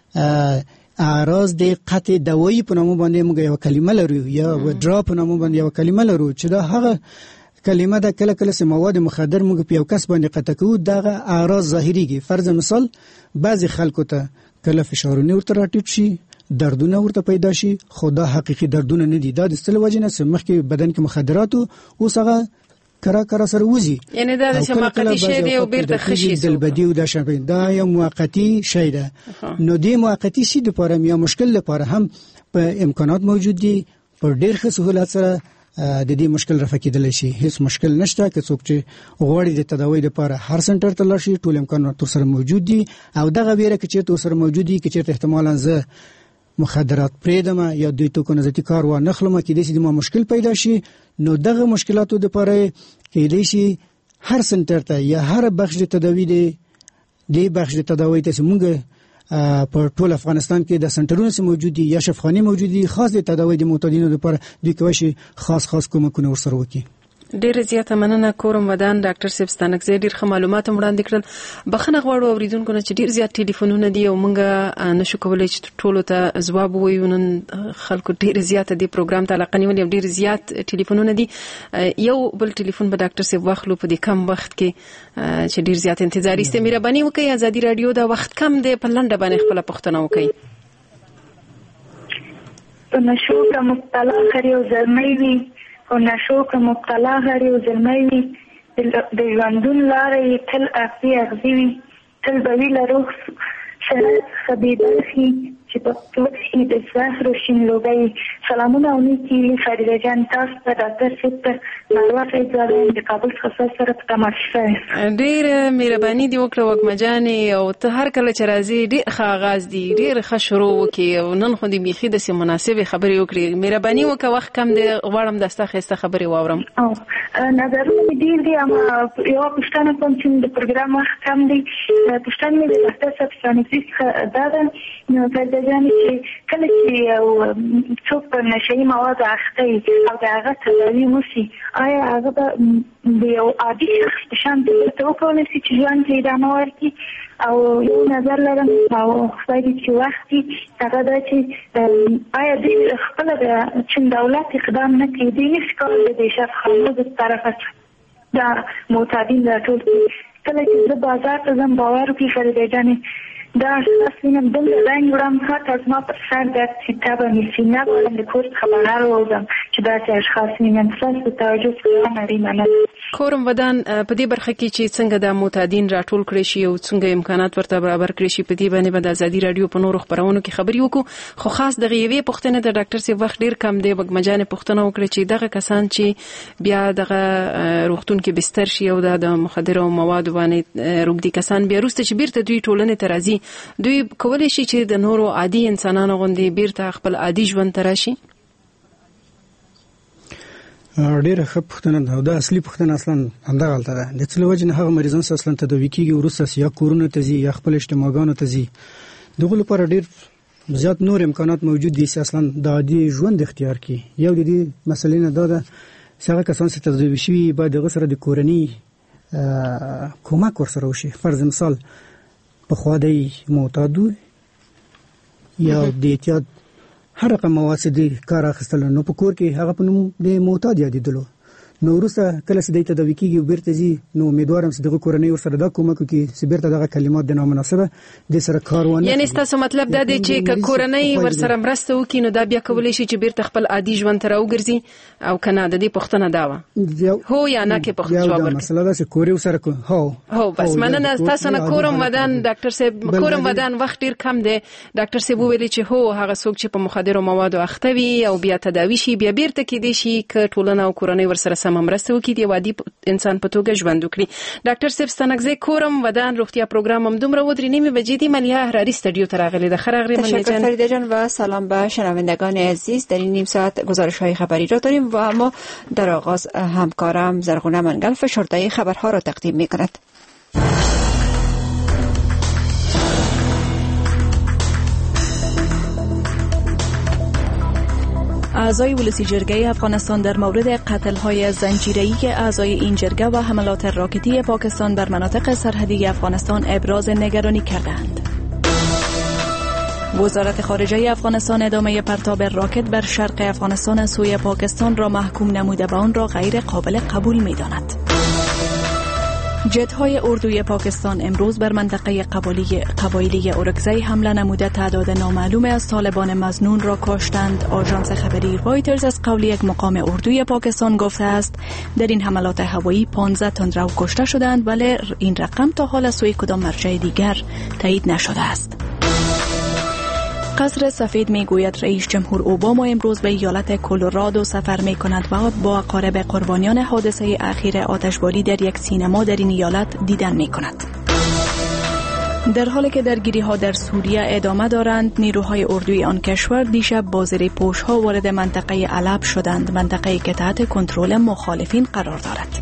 اعراض د قطع دوایی په نوم باندې موږ یو کلمه لرو یا وډرا په نوم باندې یو کلمه لرو چې دا هغه کلمه د کله کله سم مواد مخدر موږ په یو کس باندې قطع کوو دغه اعراض ظاهريږي. فرض مثال بعضی خلکو ته کله فشارونه ورته راټیټ شي دردونه ورته پیدا شي خو دا حقيقي دردونه نه دي. دا د ستل وجنه سم مخکې بدن کې مخدراتو اوسغه کرا کرا سره وزي یعنی دا د موقتی شی دی او بیرته خشي دل بدیو دا شپه دا یو موقتی شی ده. نو دی موقتی شی د پاره یا مشکل لپاره هم په امکانات موجود دي په ډیر ښه سہولت سره د دې مشکل رفع کېدل شي. هیڅ مشکل نشته که څوک چې غوړي د تداوی لپاره هر سنټر ته لاړ شي ټول امکانات تر سره موجود دي او دغه ویره کې چې تر سره موجود دي چې احتمالاً زه مخدرات پریدم یا دوی تو کو نزتی کار و نخلمه کې د دې ما مشکل پیدا شي نو دغه مشکلاتو د پاره کې د شي هر سنټر ته یا هر بخش د تداوی دی دی بخش د تداوی ته موږ په ټول افغانستان کې د سنټرونو سره موجود دي یا شفاخانه موجود دي خاص د تداوی د معتادینو لپاره دوی کوي خاص خاص کومکونه ورسره وکړي. ډیر زیاته مننه کوم ودان ډاکټر صاحب ستانکزی ډیر ښه معلومات وړاندې کړل. بخښنه غواړو اوریدونکو نه چې ډیر زیات ټلیفونونه دي او مونږ نشو کولای چې ټولو ته ځواب ووایو. نن خلکو ډیر زیاته دی پروګرام ته علاقه نیولې ډیر زیات ټلیفونونه دي. یو بل ټلیفون به ډاکټر صاحب واخلو په دې کم وخت کې چې ډیر زیات انتظار است. مهرباني وکړئ ازادي رادیو دا وخت کم دی په لنډه باندې خپل پوښتنه وکړئ. نشو که مبتلا غړي او زلمی وي او نشو که مبتلا غړي او زلمی وي د ژوندون لارې تل اغزي اغزي وي تل به وي له روح سره خبیبرخي چې په پلوکې د زهر و شین لوګۍ. سلامونه او نیکي فریده جان تاسو ته ډاکټر صاحب ته نړوا صاحب د کابل څخه سره په تماس شوی. ډېر مهرباني دې وکړه وږمه جانې او ته هر کله چې راځې ډېر ښه آغاز دی ډېر ښه شروع وکړې او نن خو دې بیخي داسې مناسبې خبرې وکړې. مهرباني وکړه وخت کم دی غواړم دا ستا ښایسته خبرې واورم. نظرونه مې ډېر دي اما یوه پوښتنه کوم چې د پروګرام وخت کم دی. پوښتنه مې د ډاکټر صاحب ستانکزي څخه دا ده فریده جانې چې کله چې یو څوک په نشهیي موادو اخته وي او د هغه تداوي وشي آیا هغه به د یو عادي شخص په شان ته وکولی شي چې ژوند ته ادامه ورکړي؟ او یو نظر لرم او خدای دې چې وخت وي هغه دا چې آیا دوی خپله د چین دولت اقدام نه کوي دوی نشي کولی د شفاخانو د طرفه دا معتادین راټول کړي؟ کله چې زه بازار ته ځم باور وکړي فریده جانې دا احساس وینم دلته رنګ وړم حتی زما پر سر درد چې تبه مې سینه غواړم د کور څخه بهر ووځم چې داسې اشخاص وینم. ستاسو د توجه څخه نړۍ مننه. کورم ودان په دې برخه کې چې څنګه د معتادین راټول کړي شي او څنګه امکانات ورته برابر کړي شي په دې باندې به د ازادي رادیو په نورو خبرونو کې خبري وکړو. خو خاص دغه یوې پوښتنه د ډاکټر صاحب وخت ډیر کم دی وګ مجانه پوښتنه وکړي چې دغه کسان چې بیا دغه روغتون کې بستر شي او د مخدر او مواد باندې روغدي کسان بیا وروسته چې بیرته دوی ټولنې ته راځي دوی کولای شي چې د نورو عادي انسانانو غوندي بیرته خپل عادي ژوند ته راشي؟ ډیره ښه پوښتنه ده او دا اصلي پوښتنه اصلا همدغه غلطه ده. د څه وجه نه هغه مریضان اصلا تداوي کیږي وروسته یا کورونه ته ځي یا خپل اجتماعګانو ته ځي دغه لپاره ډیر زیات نور امکانات موجود دي چې اصلا د عادي ژوند اختیار کړي. یو د دې مسلې نه دا ده چې هغه کسان چې تداوي شوي باید دغه سره د کورنۍ کمک ورسره وشي. فرض مثال په خوا د معتادو یا د اعتیاد هر رقم مواسدي کار اخیستل نو په کور کې هغه په نوم د معتاد یادېدلو، نو وروسته کله چې د تداوی کېږي او بیرته ځي نو امیدوارم چې دغه کورنۍ ورسره دا کومک وکړي چې بیرته دغه کلمات د نامناسبه د سره کار ونه. یعنی ستاسو مطلب دا دی چې که کورنۍ ورسره مرسته وکړي نو دا بیا کولی شي چې بیرته خپل عادي ژوند ته راوګرځي او کنه د دې پوښتنه دا وه هو یا نه کې پوښتنه جواب ورکړي. مسله دا چې کورې ورسره کو هو هو بس مننه تاسو نه کورم ودان ډاکټر صاحب کورم ودان وخت ډیر کم دی. ډاکټر صاحب ویلي چې هو هغه څوک چې په مخدرو موادو اخته وي او بیا تداوی شي بیا بیرته کېدی شي که ټولنه او کورنۍ ورسره سم مرسته وکړي دی وادي انسان په توګه ژوند وکړي. ډاکټر صاحب ستنګزه کورم ودان روغتیا پروګرام هم دومره ودرې نیمه بجې دی ملیا هراری استودیو ته راغلی د خرغری ملیا جان. تشکر فریده جان و سلام به شنوندگان عزیز. در این نیم ساعت گزارش‌های خبری را داریم و اما در آغاز همکارم زرغونه منگل فشرده خبرها را تقدیم می‌کند. اعضای ولسی جرگه افغانستان در مورد قتل‌های زنجیره‌ای اعضای این جرگه و حملات راکتی پاکستان بر مناطق سرحدی افغانستان ابراز نگرانی کردند. وزارت خارجه افغانستان ادامه پرتاب راکت بر شرق افغانستان از سوی پاکستان را محکوم نموده و آن را غیر قابل قبول می‌داند. جت‌های اردوی پاکستان امروز بر منطقه قبایلی قبایلی اورکزی حمله نموده تعداد نامعلوم از طالبان مظنون را کشتند. آژانس خبری رایترز از قول یک مقام اردوی پاکستان گفته است در این حملات هوایی پانزده تندرو کشته شدند ولی این رقم تا حال از سوی کدام مرجع دیگر تایید نشده است. قصر سفید میگوید رئیس جمهور اوباما امروز به ایالت کلرادو سفر می کند و با اقارب قربانیان حادثه اخیر آتشباری در یک سینما در این ایالت دیدن می کند. در حالی که درگیری ها در سوریه ادامه دارند، نیروهای اردوی آن کشور دیشب با زیر پوش ها وارد منطقه علب شدند، منطقه‌ای که تحت کنترل مخالفین قرار دارد.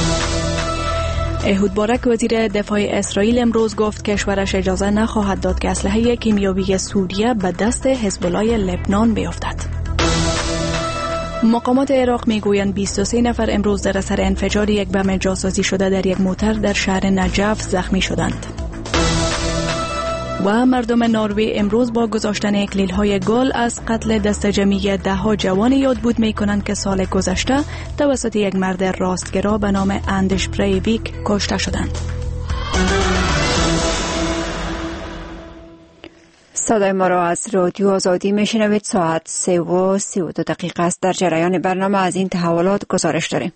احود بارک وزیر دفاع اسرائیل امروز گفت کشورش اجازه نخواهد داد که اسلحه کیمیایی سوریه به دست حزب الله لبنان بیفتد. مقامات عراق میگویند بیست و سه نفر امروز در اثر انفجار یک بم جاسوسی شده در یک موتر در شهر نجف زخمی شدند. و مردم نروژ امروز با گذاشتن اکلیل‌های گل از قتل دست جمعی ده ها جوان یادبود می‌کنند که سال گذشته توسط یک مرد راستگرا به نام اندش بریویک کشته شدند. صدای ما را از رادیو آزادی میشنوید. ساعت سه و سی و دو دقیقه است. در جریان برنامه از این تحولات گزارش داریم.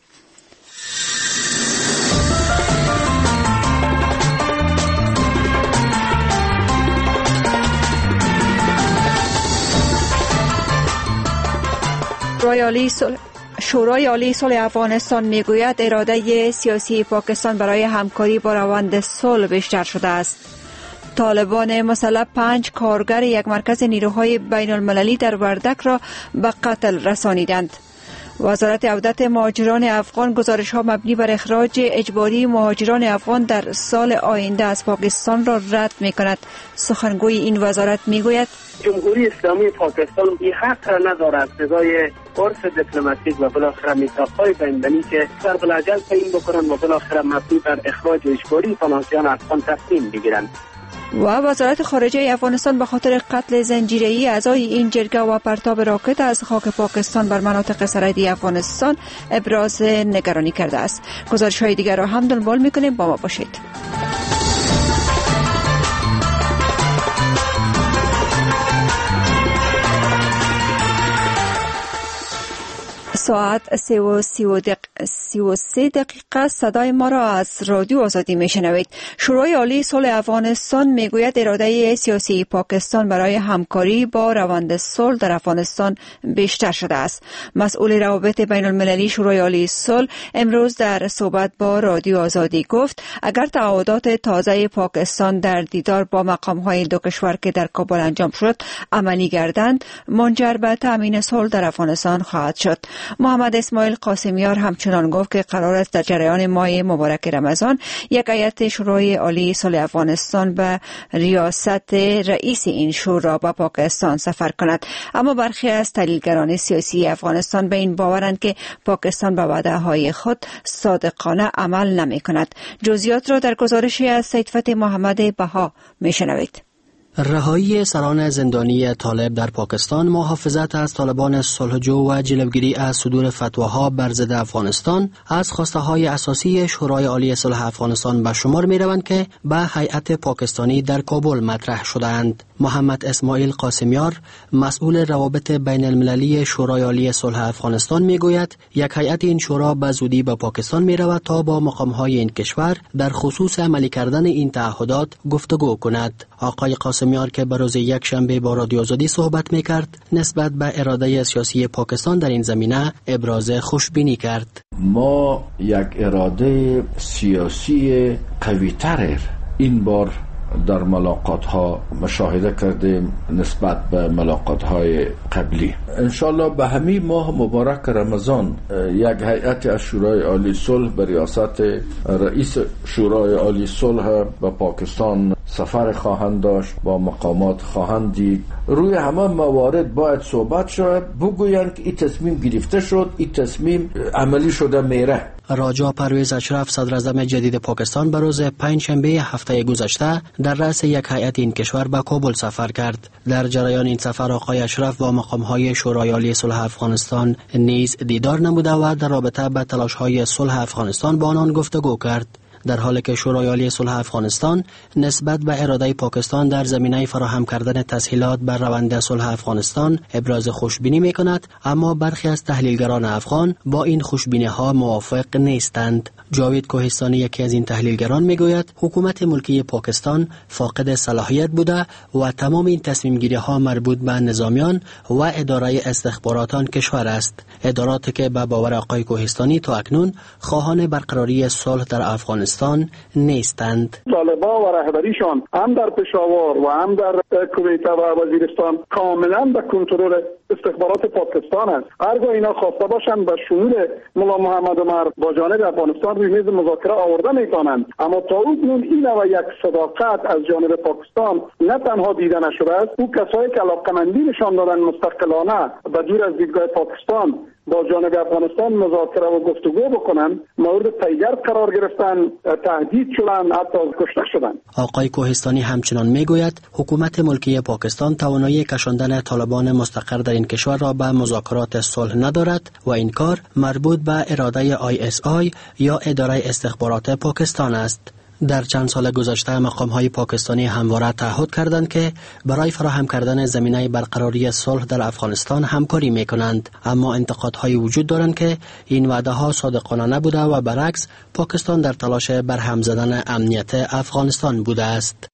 شورای عالی صلح افغانستان میگوید اراده سیاسی پاکستان برای همکاری با روند صلح بیشتر شده است. طالبان مسلح پنج کارگر یک مرکز نیروهای بین المللی در وردک را به قتل رسانیدند. وزارت عودت مهاجران افغان گزارش‌ها مبنی بر اخراج اجباری مهاجران افغان در سال آینده از پاکستان را رد می‌کند. سخنگوی این وزارت می‌گوید جمهوری اسلامی پاکستان این حق را ندارد سزای عرف دیپلماتیک و بالاخره میثاق‌های بین‌المللی که در بلاجل تعیین بکنند و بالاخره مبنی بر اخراج اجباری پناهجویان افغان تصمیم بگیرند. و وزارت خارجه افغانستان به خاطر قتل زنجیره‌ای اعضای این جرگه و پرتاب راکت از خاک پاکستان بر مناطق سرحدی افغانستان ابراز نگرانی کرده است. گزارش‌های دیگر را هم دنبال می‌کنیم، با ما باشید. ساعت سه و سی و, دق... سی و سه دقیقه صدای ما را از رادیو آزادی میشنوید. شورای عالی صلح افغانستان میگوید اراده سیاسی پاکستان برای همکاری با روند صلح در افغانستان بیشتر شده است. مسئول روابط بین المللی شورای عالی صلح امروز در صحبت با رادیو آزادی گفت اگر تعهدات تازه پاکستان در دیدار با مقام‌های دو کشور که در کابل انجام شد عملی گردند منجر به تامین صلح در افغانستان خواهد شد. محمد اسماعیل قاسمیار همچنان گفت که قرار است در جریان ماه مبارک رمضان یک هیئت شورای عالی صلح افغانستان به ریاست رئیس این شورا به پاکستان سفر کند. اما برخی از تحلیلگران سیاسی افغانستان به این باورند که پاکستان به وعده های خود صادقانه عمل نمی کند. جزئیات را در گزارشی از سید فتح محمد بها میشنوید. رهایی سران زندانی طالب در پاکستان، محافظت از طالبان صلحجو و جلوگیری از صدور فتواها بر ضد افغانستان از خواسته های اساسی شورای عالی صلح افغانستان به شمار می روند که به هیئت پاکستانی در کابل مطرح شدند. محمد اسماعیل قاسمیار، مسئول روابط بین المللی شورای عالی صلح افغانستان می گوید یک هیئت این شورا به زودی به پاکستان می رود تا با مقام های این کشور در خصوص عملی کردن این تعهدات گفتگو کند. آقای قاسمیار که به روز یک شنبه با رادیو آزادی صحبت می کرد، نسبت به اراده سیاسی پاکستان در این زمینه ابراز خوشبینی کرد. ما یک اراده سیاسی قوی تر این بار در ملاقات ها مشاهده کردیم نسبت به ملاقات های قبلی. انشالله به همین ماه مبارک رمضان یک هیئت از شورای عالی صلح به ریاست رئیس شورای عالی صلح به پاکستان سفر خواهند داشت، با مقامات خواهند دید. روی همه موارد باید صحبت شود، بگویند که این تصمیم گرفته شد، این تصمیم عملی شده میره. راجا پرویز اشرف، صدر اعظم جدید پاکستان، به روز پنجشنبه هفته گذشته در رأس یک هیئت این کشور به کابل سفر کرد. در جریان این سفر آقای اشرف با مقام‌های شورای عالی صلح افغانستان نیز دیدار نموده و در رابطه به تلاش‌های صلح افغانستان با آنان گفتگو کرد. در حالی که شورای عالی صلح افغانستان نسبت به اراده پاکستان در زمینه فراهم کردن تسهیلات بر روند صلح افغانستان ابراز خوشبینی می‌کند، اما برخی از تحلیلگران افغان با این خوشبینی‌ها موافق نیستند. جاوید کوهستانی، یکی از این تحلیلگران، میگوید حکومت ملکی پاکستان فاقد صلاحیت بوده و تمام این تصمیم گیری ها مربوط به نظامیان و اداره استخبارات آن کشور است، اداراتی که به باور آقای کوهستانی تا اکنون خواهان برقراری صلح در افغانستان نیستند. طالبان و رهبریشان هم در پشاور و هم در کویت و وزیرستان کاملا به کنترل استخبارات پاکستان است. هرگاه اینا خواسته باشند به شمول ملا محمد عمر با جانب افغانستان روی میز مذاکره آورده میتونند، اما تا اکنون این و یک صداقت از جانب پاکستان نه تنها دیده نشده است. او کسایی که علاقمندی نشان دادن مستقلانه به دور از دیدگاه پاکستان با جانب افغانستان مذاکره و گفتگو بکنن، مورد پیگرد قرار گرفتن، تهدید شدن، حتی کشته شدن. آقای کوهستانی همچنان میگوید حکومت ملکی پاکستان توانایی کشاندن طالبان مستقر در این کشور را به مذاکرات صلح ندارد و این کار مربوط به اراده آی اس آی یا اداره استخبارات پاکستان است. در چند سال گذشته مقام‌های پاکستانی همواره تعهد کردند که برای فراهم کردن زمینه برقراری صلح در افغانستان همکاری می‌کنند، اما انتقادهای وجود دارند که این وعده‌ها صادقانه نبوده و برعکس پاکستان در تلاش برهم زدن امنیت افغانستان بوده است.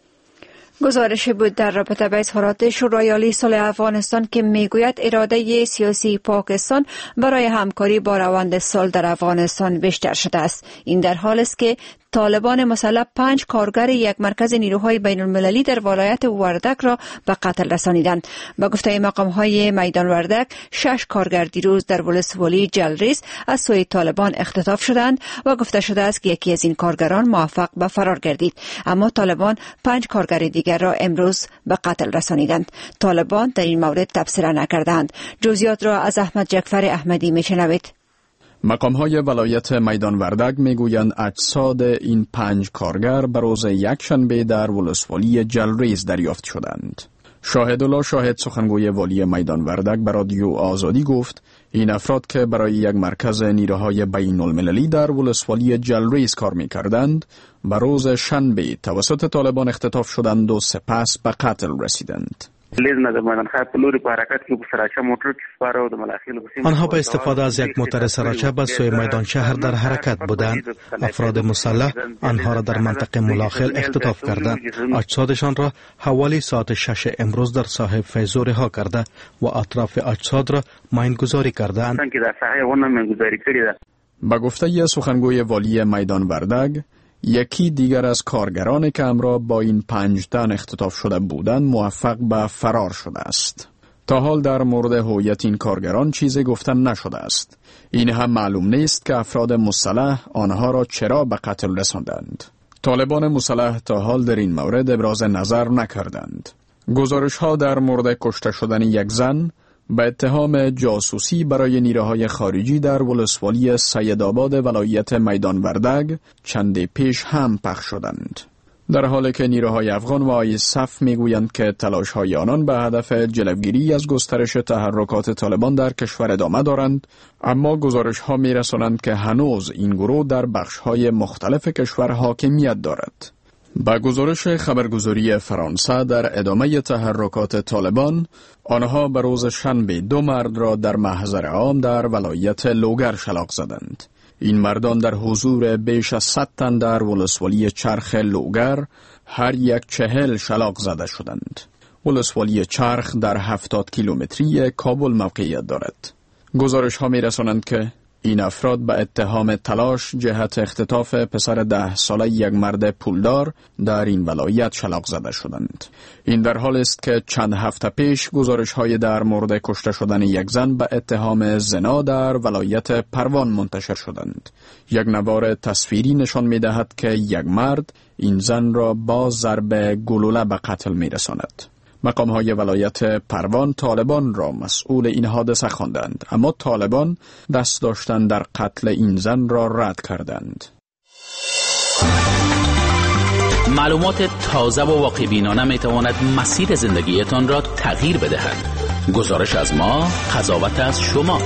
گزارش بود در رابطه با اظهارات شورای عالی صلح افغانستان که میگوید اراده سیاسی پاکستان برای همکاری با روند صلح در افغانستان بیشتر شده است. این در حالی است که طالبان مسلح پنج کارگر یک مرکز نیروهای بین المللی در ولایت وردک را به قتل رسانیدند. با گفته مقام‌های میدان وردک، شش کارگر دیروز در ولسوالی جلریز از سوی طالبان اختطاف شدند و گفته شده است که یکی از این کارگران موفق به فرار گردید، اما طالبان پنج کارگر دیگر را امروز به قتل رسانیدند. طالبان در این مورد تبصره نکردند. جزئیات را از احمد جعفر احمدی میشنوید. مقام‌های ولایت میدان وردک میگویند اجساد این پنج کارگر به روز یکشنبه در ولسوالی جلریز دریافت شدند. شاهد الله شاهد، سخنگوی والی میدان وردک، به رادیو آزادی گفت این افراد که برای یک مرکز نیروهای بین المللی در ولسوالی جلریز کار میکردند به روز شنبه توسط طالبان اختطاف شدند و سپس به قتل رسیدند. آنها به استفاده از یک موتر سراچه به سوی میدان شهر در حرکت بودند. افراد مسلح آنها را در منطقه ملاخل اختطاف کردند. اجسادشان را حوالی ساعت شش امروز در ساحل فیضو رها کرده و اطراف اجساد را ماینگذاری کردند. با گفته سخنگوی والی میدان وردک، یکی دیگر از کارگران که همراه با این پنج تن اختطاف شده بودند موفق به فرار شده است. تا حال در مورد هویت این کارگران چیزی گفتن نشده است. این هم معلوم نیست که افراد مسلح آنها را چرا به قتل رساندند. طالبان مسلح تا حال در این مورد ابراز نظر نکردند. گزارش ها در مورد کشته شدن یک زن به اتهام جاسوسی برای نیروهای خارجی در ولسوالی سیدآباد ولایت میدان وردگ چندی پیش هم پخش شدند. در حالی که نیروهای افغان و آی اس اف میگویند که تلاش‌های آنان به هدف جلوگیری از گسترش تحرکات طالبان در کشور ادامه دارند، اما گزارش‌ها می‌رسانند که هنوز این گروه در بخش‌های مختلف کشور حاکمیت دارد. با گزارش خبرگزاری فرانسه در ادامه تحرکات طالبان، آنها به روز شنبه دو مرد را در محضر عام در ولایت لوگر شلاق زدند. این مردان در حضور بیش از صد تن در ولسوالی چرخ لوگر هر یک چهل شلاق زده شدند. ولسوالی چرخ در هفتاد کیلومتری کابل موقعیت دارد. گزارش ها می رسانند که این افراد به اتهام تلاش جهت اختطاف پسر ده ساله یک مرد پولدار در این ولایت شلاق زده شدند. این در حال است که چند هفته پیش گزارش های در مورد کشته شدن یک زن به اتهام زنا در ولایت پروان منتشر شدند. یک نوار تصویری نشان می دهد که یک مرد این زن را با ضرب گلوله به قتل می رساند. مقام های ولایت پروان طالبان را مسئول این حادثه خواندند، اما طالبان دست داشتن در قتل این زن را رد کردند. معلومات تازه و واقع بینانه می تواند مسیر زندگیتان را تغییر بدهد. گزارش از ما، قضاوت از شما.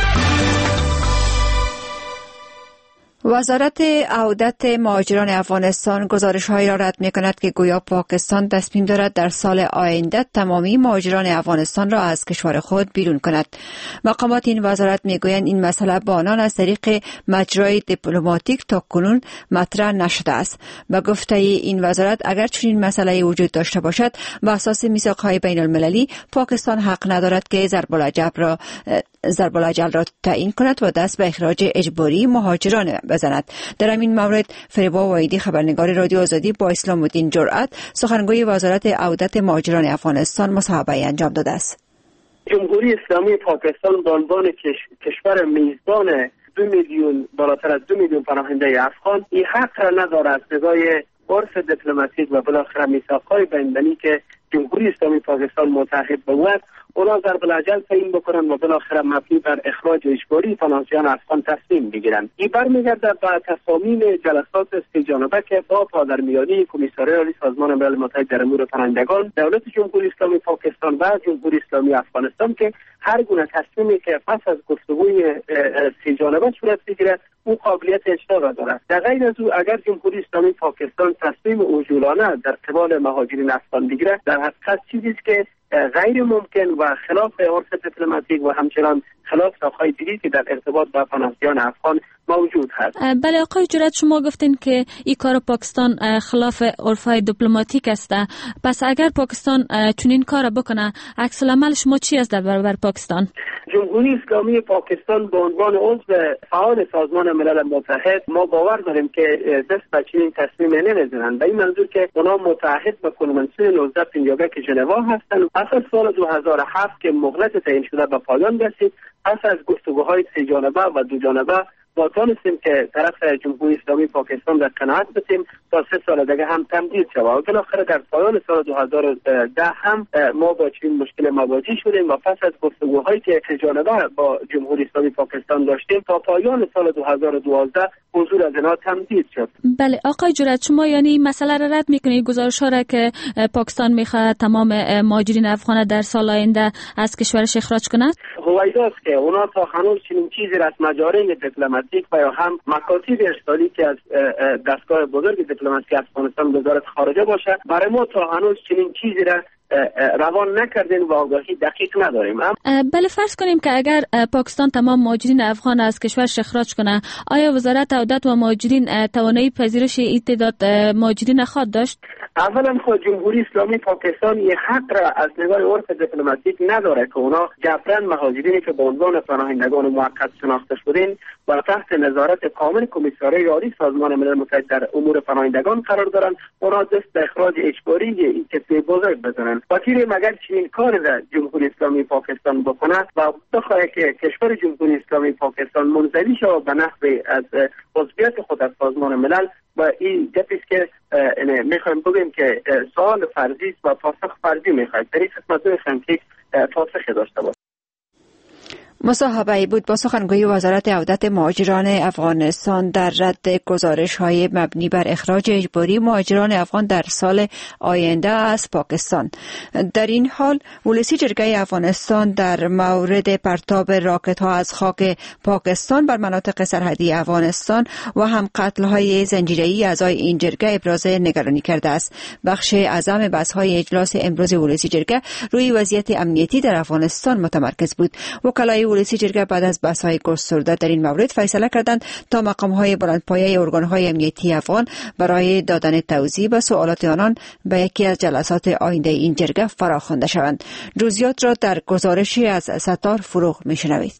وزارت عودت مهاجران افغانستان گزارش‌هایی را رد می‌کند که گویا پاکستان تصمیم دارد در سال آینده تمامی مهاجران افغانستان را از کشور خود بیرون کند. مقامات این وزارت می‌گویند این مسئله با آنان از طریق مجرای دیپلماتیک تاکنون مطرح نشده است. به گفته این وزارت اگر چنین مسئله وجود داشته باشد، بر اساس میثاق‌های بین‌المللی پاکستان حق ندارد که ضرب الاجل را ضرب الاجل را تعیین کند و دست به اخراج اجباری مهاجران بزند. در این مورد فریبا وحیدی خبرنگار رادیو آزادی با اسلام الدین جرأت سخنگوی وزارت عودت مهاجران افغانستان مصاحبه انجام داده است. جمهوری اسلامی پاکستان به عنوان کش... کشور میزبان دو میلیون بالاتر از دو میلیون پناهنده افغان این حق را ندارد از نگاه عرف دیپلماتیک و بالاخره میثاق‌های بین‌المللی که جمهوری اسلامی پاکستان متحد بود اونا ضرب الاجل تعیین بکنن و بالاخره مبنی بر اخراج اجباری پناهجویان افغان تصمیم بگیرن. این برمیگرده به تصامیم جلسات سه جانبه که با پادرمیانی کمیسیون عالی سازمان ملل متحد در امور پناهندگان، دولت جمهوری اسلامی پاکستان و جمهوری اسلامی افغانستان که هر گونه تصمیمی که پس از گفتگوی سه جانبه صورت بگیره او قابلیت اجرا را دارد. در غیر از او اگر جمهوری اسلامی پاکستان تصمیم عجولانه در قبال مهاجرین افغان بگیرد، در حقیقت چیزی است که غیر ممکن و خلاف عرف دیپلماتیک و همچنان خلاف ساخت‌های دیگری که در ارتباط با پناهجویان افغان موجود هست. بله آقای جرأت، شما گفتین که این کار پاکستان خلاف عرف‌های دیپلماتیک است. پس اگر پاکستان چنین کار بکنه، عکس العمل شما چی است در برابر پاکستان؟ جمهوری اسلامی پاکستان به عنوان عضو فعال سازمان ملل متحد ما باور داریم که دست به چنین تصمیم نمیزنند. به این منظور که اونا متحد به کنونسیون نوزده پنجاه و یک ژنوا هستند. پس از سال دو هزار و هفت که مهلت تعیین شده به پایان رسید، پس از گفتگوهای سه جانبه و دو جانبه ما تانستیم که طرف جمهوری اسلامی پاکستان را قناعت بدیم تا سه سال دیگه هم تمدید شود و بالاخره در پایان سال دو هزار و ده هم ما با چنین مشکل مواجه شدیم و پس از گفتگوهایی که سه جانبه با جمهوری اسلامی پاکستان داشتیم تا پایان سال دو هزار و دوازده حضور از اینا تمدید شد. بله آقای جرأت، شما یعنی مسئله را رد میکنید، گزارش ها را که پاکستان میخواد تمام مهاجرین افغان در سال آینده از کشورش اخراج کند؟ هویداست که اونا تا هنوز چنین چیزی را از مجاری دیپلماتیک و یا هم مکاتب ارسالی که از دستگاه بزرگ دیپلماتیک افغانستان وزارت خارجه باشه، برای ما تا هنوز چنین چیزی را روان نکردین و آگاهی دقیق نداریم. بله فرض کنیم که اگر پاکستان تمام مهاجرین افغان از کشورش اخراج کنه، آیا وزارت عودت و مهاجرین توانایی پذیرش این تعداد مهاجرین خواهد داشت؟ اولا خود جمهوری اسلامی پاکستان این حق را از نگاه عرف دیپلماتیک نداره که اونا جبران مهاجرینی که به عنوان پناهندگان موقت شناخته شدین و تحت نظارت کامل کمیسیون عالی سازمان ملل متحد در امور پناهندگان قرار دارن، اونا دست به اخراج اجباری این کتله بزرگ بزنن. میکنن. وکیل مگر چنین کار در جمهوری اسلامی پاکستان بکنه و بخواه که کشور جمهوری اسلامی پاکستان منزوی شود به نحو از عضویت خود از سازمان ملل، و این گپی است که میخوایم بگیم که سوال فرضی است و پاسخ فرضی میخوایم. در این قسمت میخوایم که پاسخ داشته باشه. مصاحبه بود با سخنگوی وزارت عودت مهاجران افغانستان در رد گزارش‌های مبنی بر اخراج اجباری مهاجران افغان در سال آینده از پاکستان. در این حال ولسی جرگه افغانستان در مورد پرتاب راکت‌ها از خاک پاکستان بر مناطق سرحدی افغانستان و هم قتل‌های زنجیره‌ای اعضای این جرگه ابراز نگرانی کرده است. بخش اعظم بحث‌های اجلاس امروز ولسی جرگه روی وضعیت امنیتی در افغانستان متمرکز بود. وکلای ولسی جرگه بعد از بحث‌های گسترده در این مورد فیصله کردند تا مقام‌های بلندپایه ارگان‌های امنیتی افغان برای دادن توضیح به سوالات آنان به یکی از جلسات آینده این جرگه فراخوانده شوند. جزئیات را در گزارشی از ستار فروغ می‌شنوید.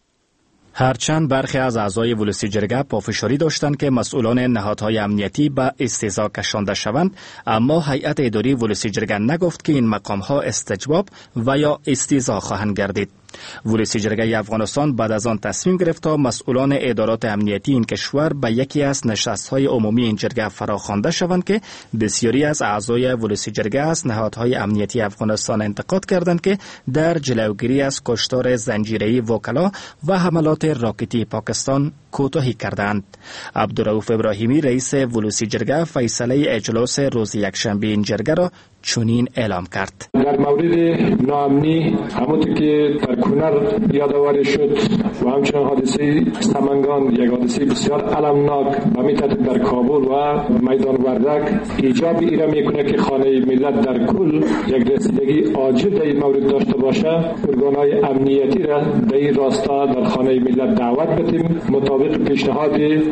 هرچند برخی از اعضای ولسی جرگه پافشاری داشتند که مسئولان نهادهای امنیتی به استیضاح کشانده شوند، اما هیئت اداری ولسی جرگه نگفت که این مقام‌ها استجواب و یا استیضاح خواهند گردید. ولسی جرگه افغانستان بعد از آن تصمیم گرفت تا مسئولان ادارات امنیتی این کشور به یکی از نشست‌های عمومی این جرگه فراخوانده شوند که بسیاری از اعضای ولسی جرگه از نهادهای امنیتی افغانستان انتقاد کردند که در جلوگیری از کشتار زنجیره‌ای وکلا و حملات راکتی پاکستان کوتاهی کردند. عبدالرؤوف ابراهیمی رئیس ولسی جرگه فیصله اجلاس روز یکشنبه این جرگه را چنین اعلام کرد. در مورد ناامنی همونطور که در کنر یادآوری شد و همچنین حادثه سمنگان یک حادثه بسیار المناک به همین ترتیب در کابل و میدان وردک ایجاب ایره میکنه که خانه ملت در کل یک رسیدگی عاجل در این مورد داشته باشه. ارگانهای امنیتی را در این راستا در خانه ملت دعوت بدیم مطابق پیشنهاد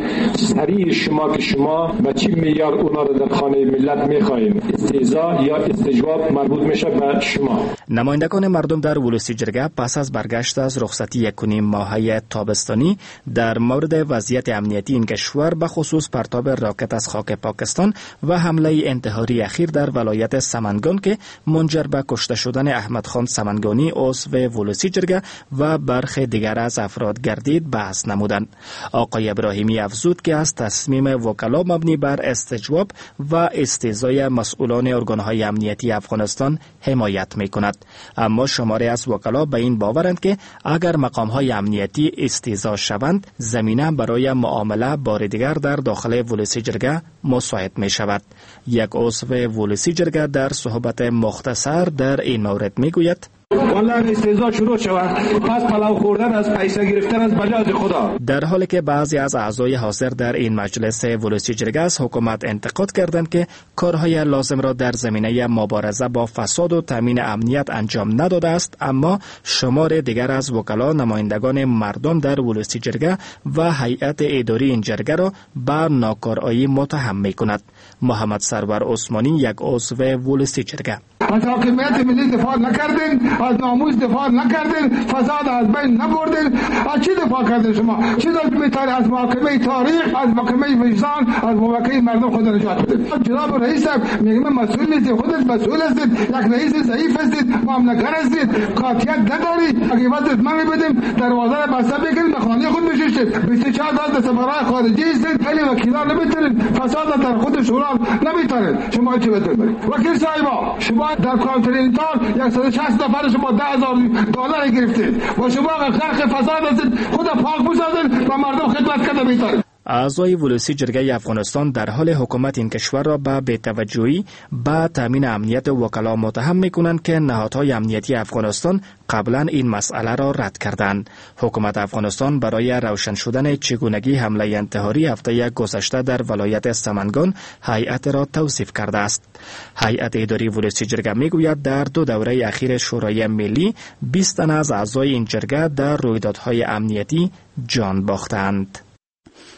سریع شما که شما به چی معیار اونا را در خانه ملت میخواهیم استیضاح یا استجواب مربوط میشه به شما. نمایندگان مردم در ولسی جرگه پس از برگشت از رخصتی یک و نیم ماهه تابستانی در مورد وضعیت امنیتی این کشور به خصوص پرتاب راکت از خاک پاکستان و حمله انتحاری اخیر در ولایت سمنگان که منجر به کشته شدن احمد خان سمنگانی عضو ولسی جرگه و برخی دیگر از افراد گردید بحث نمودند. آقای ابراهیمی افزود که از تصمیم وکلا مبنی بر استجواب و استیضاح مسئولان ارگانهای امنیتی افغانستان حمایت می‌کند، اما شماری از وکلا به این باورند که اگر مقام‌های امنیتی استیضاح شوند زمینه برای معامله بار دیگر در داخل ولسی جرگه مساعد می‌شود. یک عضو ولسی جرگه در صحبت مختصر در این مورد می‌گوید والله استیضاح شروع شود پس پلاو خوردن از پیسه گرفتن از بجاز خدا. در حالی که بعضی از اعضای حاضر در این مجلس ولسی جرگه از حکومت انتقاد کردند که کارهای لازم را در زمینه مبارزه با فساد و تامین امنیت انجام نداده است، اما شمار دیگر از وکلا نمایندگان مردم در ولسی جرگه و هیئت اداری این جرگه را به ناکارآیی متهم می‌کند. محمد سرور عثمانی یک عضو ولسی جرگه: از حاکمیت ملی دفاع نکردین، از ناموس دفاع نکردین، فساد از بین نبردین. از چی دفاع کردین شما؟ چی دارید می‌تاری از محکمه تاریخ، از محکمه وجدان، از موقعی مردم خود نجات بدید؟ جناب رئیس صاحب میگم مسئول نیستی، خودت مسئول هستید، یک رئیس ضعیف هستید، معامله‌گر هستید، قاطعیت ندارید. اگه وقت من بدیم دروازه را بسته بگیرید به خانه خود بشید. بیست و چهار سال سفرهای خارجی هستید، خیلی وکیلان نمی‌تونید، فساد در خود شورا نمی‌تونید. شما چی بتونید؟ وکیل صاحب شما در کانتیننتال صد و شصت نفر شما ده هزار دلار گرفتید و شما غرق فساد هستید. خود پاک بسازید و مردم خدمت کنه بیتارید. اعضای ولسی جرگه افغانستان در حال حکومت این کشور را به بی‌توجهی به تامین امنیت وکلا متهم می‌کنند که نهادهای امنیتی افغانستان قبلا این مسئله را رد کردند. حکومت افغانستان برای روشن شدن چگونگی حمله انتحاری هفته گذشته در ولایت سمنگان هیئت را توصیف کرده است. هیئت اداری ولسی جرگه میگوید در دو دوره اخیر شورای ملی بیست تن از اعضای این جرگه در رویدادهای امنیتی جان باختند.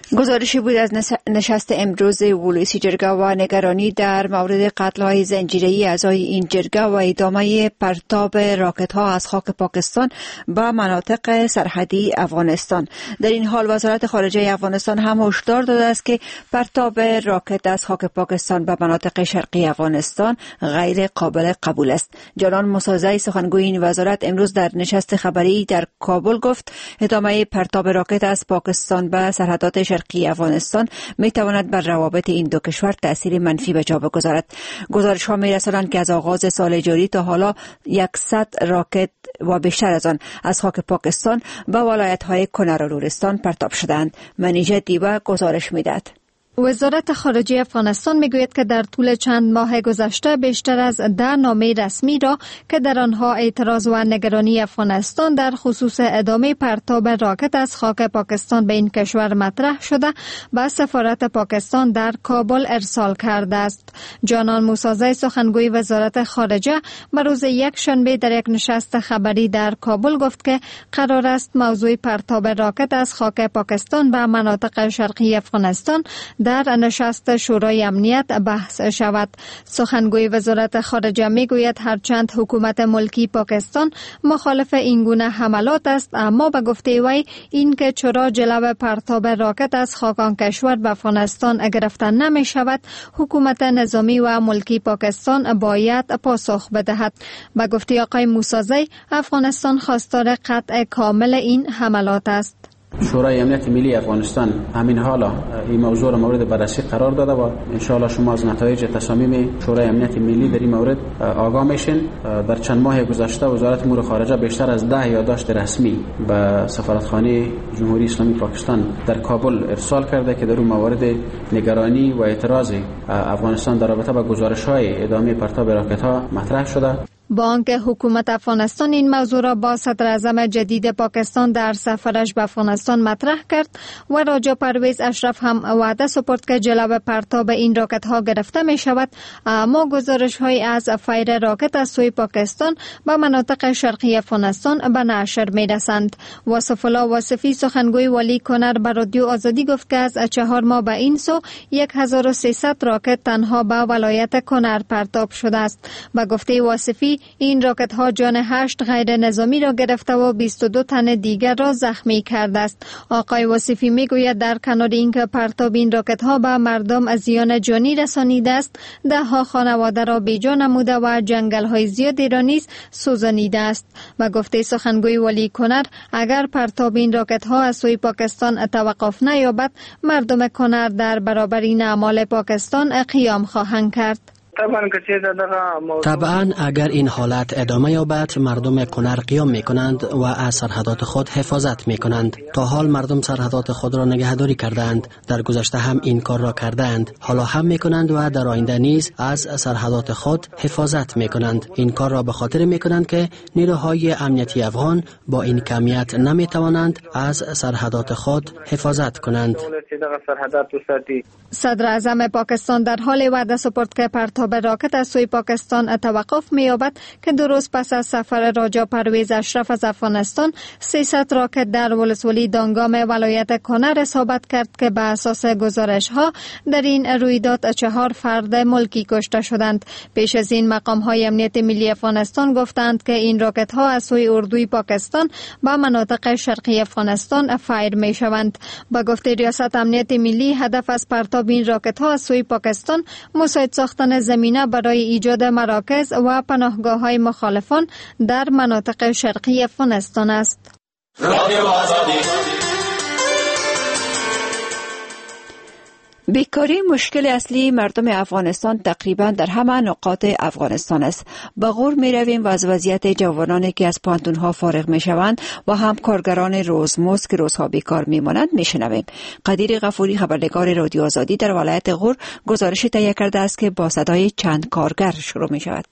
گزارشی بود از نشست امروز ولوسی جرگه و نگرانی در مورد قتل‌های زنجیره‌ای اعضای این جرگه و ادامه پرتاب راکت‌ها از خاک پاکستان به مناطق سرحدی افغانستان. در این حال وزارت خارجه افغانستان هم هشدار داده است که پرتاب راکت از خاک پاکستان به مناطق شرقی افغانستان غیر قابل قبول است. جانان موسازی سخنگوی این وزارت امروز در نشست خبری در کابل گفت ادامه پرتاب راکت از پاکستان به سرحدات شرقی افغانستان می تواند بر روابط این دو کشور تأثیر منفی به جا بگذارد. گزارش ها می رسانند که از آغاز سال جاری تا حالا صد راکت و بیشتر از آن از خاک پاکستان به ولایت های کنر و لرستان پرتاب شدند. منیژه دیبا گزارش می دهد. وزارت خارجه افغانستان میگوید که در طول چند ماه گذشته بیشتر از ده نامه رسمی را که در آنها اعتراض و نگرانی افغانستان در خصوص ادامه پرتاب راکت از خاک پاکستان به این کشور مطرح شده به سفارت پاکستان در کابل ارسال کرده است. جانان موسازی سخنگوی وزارت خارجه به روز یک شنبه در یک نشست خبری در کابل گفت که قرار است موضوع پرتاب راکت از خاک پاکستان به مناطق شرقی افغانستان در نشست شورای امنیت بحث شود. سخنگوی وزارت خارجه میگوید هرچند حکومت ملکی پاکستان مخالف این گونه حملات است، اما به گفته وی این که چرا جلو پرتاب راکت از خاک آن کشور به افغانستان گرفته نمی شود، حکومت نظامی و ملکی پاکستان باید پاسخ بدهد. به گفته آقای موسازی افغانستان خواستار قطع کامل این حملات است. شورای امنیت ملی افغانستان همین حالا این موضوع را مورد بررسی قرار داده و ان شاء الله شما از نتایج تصامیم شورای امنیت ملی در این مورد آگاه میشین. در چند ماه گذشته وزارت امور خارجه بیشتر از ده یادداشت رسمی به سفارتخانه جمهوری اسلامی پاکستان در کابل ارسال کرده که در اون موارد نگرانی و اعتراض افغانستان در رابطه با گزارش‌های ادامه پرتاب راکت‌ها مطرح شده. با آنکه حکومت افغانستان این موضوع را با صدر اعظم جدید پاکستان در سفرش به افغانستان مطرح کرد و راجا پرویز اشرف هم وعده سپرد که جلو پرتاب این راکت ها گرفته می شود، اما گزارش های از فیر راکت از سوی پاکستان به مناطق شرقی افغانستان به نشر می رسند. واصف الله واصفی سخنگوی ولی کنر به رادیو آزادی گفت که از چهار ماه به این سو هزار و سیصد راکت تنها به ولایت کنر پرتاب شده است. به گفته واصفی این راکت ها جان هشت غیر نظامی را گرفته و بیست و دو تن دیگر را زخمی کرده است. آقای وصیفی میگوید در کنار اینکه پرتاب این راکت ها به مردم زیان جانی رسانیده است، ده ها خانواده را بیجا نموده و جنگل های زیادی را نیز سوزانیده است. و گفته سخنگوی ولی کنر اگر پرتاب این راکت ها از سوی پاکستان توقف نیابد، مردم کنر در برابر این اعمال پاکستان قیام خواهند کرد. طبعا اگر این حالت ادامه یابد مردم کنر قیام می کنند و از سرحدات خود حفاظت می کنند. تا حال مردم سرحدات خود را نگهداری کردند، در گذشته هم این کار را کردند، حالا هم می کنند و در آینده نیز از سرحدات خود حفاظت می کنند. این کار را به خاطر می کنند که نیروهای امنیتی افغان با این کمیت نمی توانند از سرحدات خود حفاظت کنند. صدر اعظم پاکستان در حال وعده سپرد که پرتاب راکت از سوی پاکستان توقف می‌یابد که دو روز پس از سفر راجا پرویز اشرف از افغانستان سیصد راکت در ولسوالی دانگام ولایت کنر اصابت کرد که به اساس گزارش‌ها در این رویداد چهار فرد ملکی کشته شدند. پیش از این مقام‌های امنیت ملی افغانستان گفتند که این راکت‌ها از سوی اردوی پاکستان به مناطق شرقی افغانستان فایر می‌شوند. با گفته ریاست امنیت ملی هدف از پرتاب این راکت‌ها از سوی پاکستان مساعد ساختن زمینه برای ایجاد مراکز و پناهگاه‌های مخالفان در مناطق شرقی افغانستان است. بیکاری مشکل اصلی مردم افغانستان تقریبا در همه نقاط افغانستان است. به غور می رویم و از وضعیت جوانانی که از پانتونها فارغ می شوند و هم کارگران روزمزد که روزها بیکار می مانند می شنویم. قدیر غفوری خبرنگار رادیو آزادی در ولایت غور گزارش تهیه کرده است که با صدای چند کارگر شروع می شود.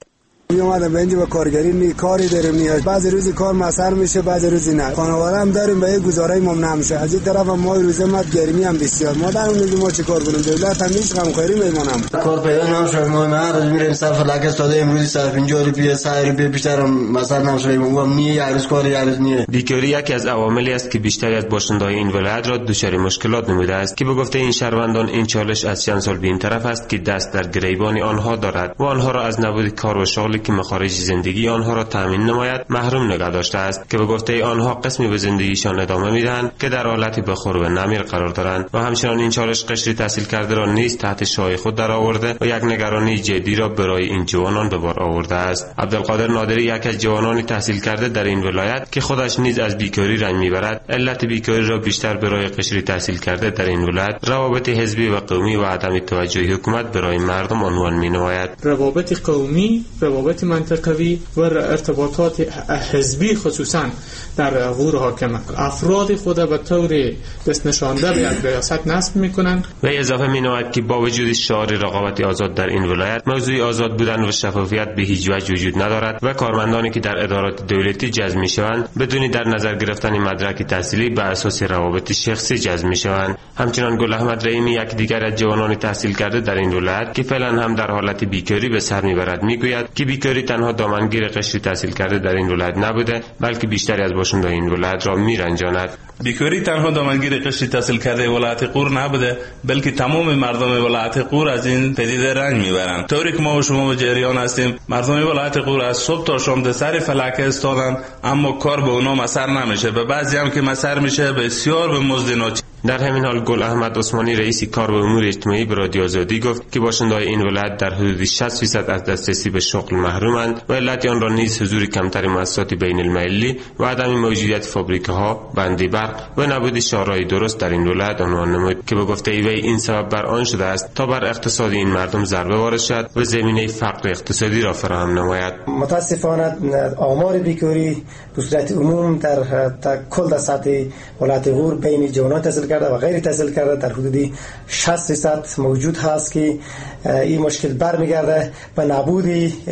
می اومدم به اینجا با کارگری نی کاری داریم نیاز، بعضی روزی کار مسر میشه بعضی روزی نه، خانواده هم داریم به گزارای مم نمیشه. از این طرف ما روزه مات گرمی هم بسیار، ما در اون ما چه کار کنیم؟ دولت هم نیست غم خیری میمونم، کار پیدا نمیشه. ما ما روز میریم صرف لکه ساده امروزی صرف پنجاه روپیه سه روپیه بیشتر مسر نمیشه. میگم نی یه روز کاری یه روز نیه. بیکاری یکی از عواملی است که بیشتری از باشندگان این ولایت را دچار مشکلات نموده است که به گفته این شهروندان این چالش از چند سال به این طرف است که دست در گریبان آنها دارد و آنها را از نبود کار و شغلی که مخارج زندگی آنها را تامین نماید محروم نگاه داشته است که به گفته آنها قسمی به زندگیشان ادامه میدهند که در حالتی بخور و نمیر قرار دارند و همچنان این چالش قشری تحصیل کرده را نیز تحت شعاع خود در آورده و یک نگرانی جدی را برای این جوانان به بار آورده است. عبدالقادر نادری یکی از جوانان تحصیل کرده در این ولایت که خودش نیز از بیکاری رنج میبرد، علت بیکاری را بیشتر برای قشری تحصیل کرده در این ولایت روابط حزبی و قومی و عدم توجه حکومت برای مردم عنوان مینماید. روابط قومی، روابط منطقوی و ارتباطات حزبی خصوصا در غور حاکمه. افراد خود به طور دست نشانده به یک ریاست نصب میکنند. و اضافه مینماید که با وجود شعار رقابت آزاد در این ولایت، موضوع آزاد بودن و شفافیت به هیچ وجه وجود ندارد و کارمندانی که در ادارات دولتی جذب میشوند بدون در نظر گرفتن مدرک تحصیلی به اساس روابط شخصی جذب میشوند. همچنان گل احمد رحیمی یک دیگر از جوانان تحصیل کرده در این ولایت که فعلا هم در حالت بیکاری به سر میبرد میگوید که بیکاری تنها دامنگیر قشری تحصیل کرده در این ولایت نبوده بلکه بیشتری از باشندگان این ولایت را میرنجاند. بیکاری تنها دامنگیر قشری تحصیل کرده ولایت غور نبوده بلکه تمام مردم ولایت غور از این پدیده رنج میبرند. طوری که ما و شما به جریان هستیم، مردم ولایت غور از صبح تا شام در سر فلکه استادن اما کار به اونا مسر نمیشه، به بعضی هم که مسر میشه بسیار به مزد ناچیز. در همین حال گل احمد عثمانی رئیس کار و امور اجتماعی به رادیو آزادی گفت که باشندگان این ولایت در حدود شصت درصد از دسترسی به شغل محرومند و علت آن را نیز حضور کمتر مؤسسات بین المللی و عدم موجودیت فابریکه‌ها، بندی برق و نبود شهرهای درست در این ولایت عنوان نمود که به گفته وی این سبب بر آن شده است تا بر اقتصاد این مردم ضربه وارد شد و زمینه فقر اقتصادی را فراهم نماید. متاسفانه آمار بیکاری به صورت عموم در کل سطح ولایت غور بین جوانان تحصیل کرده و غیر تحصیل کرده در حدود شصت درصد موجود هست که این مشکل برمیگرده به نبود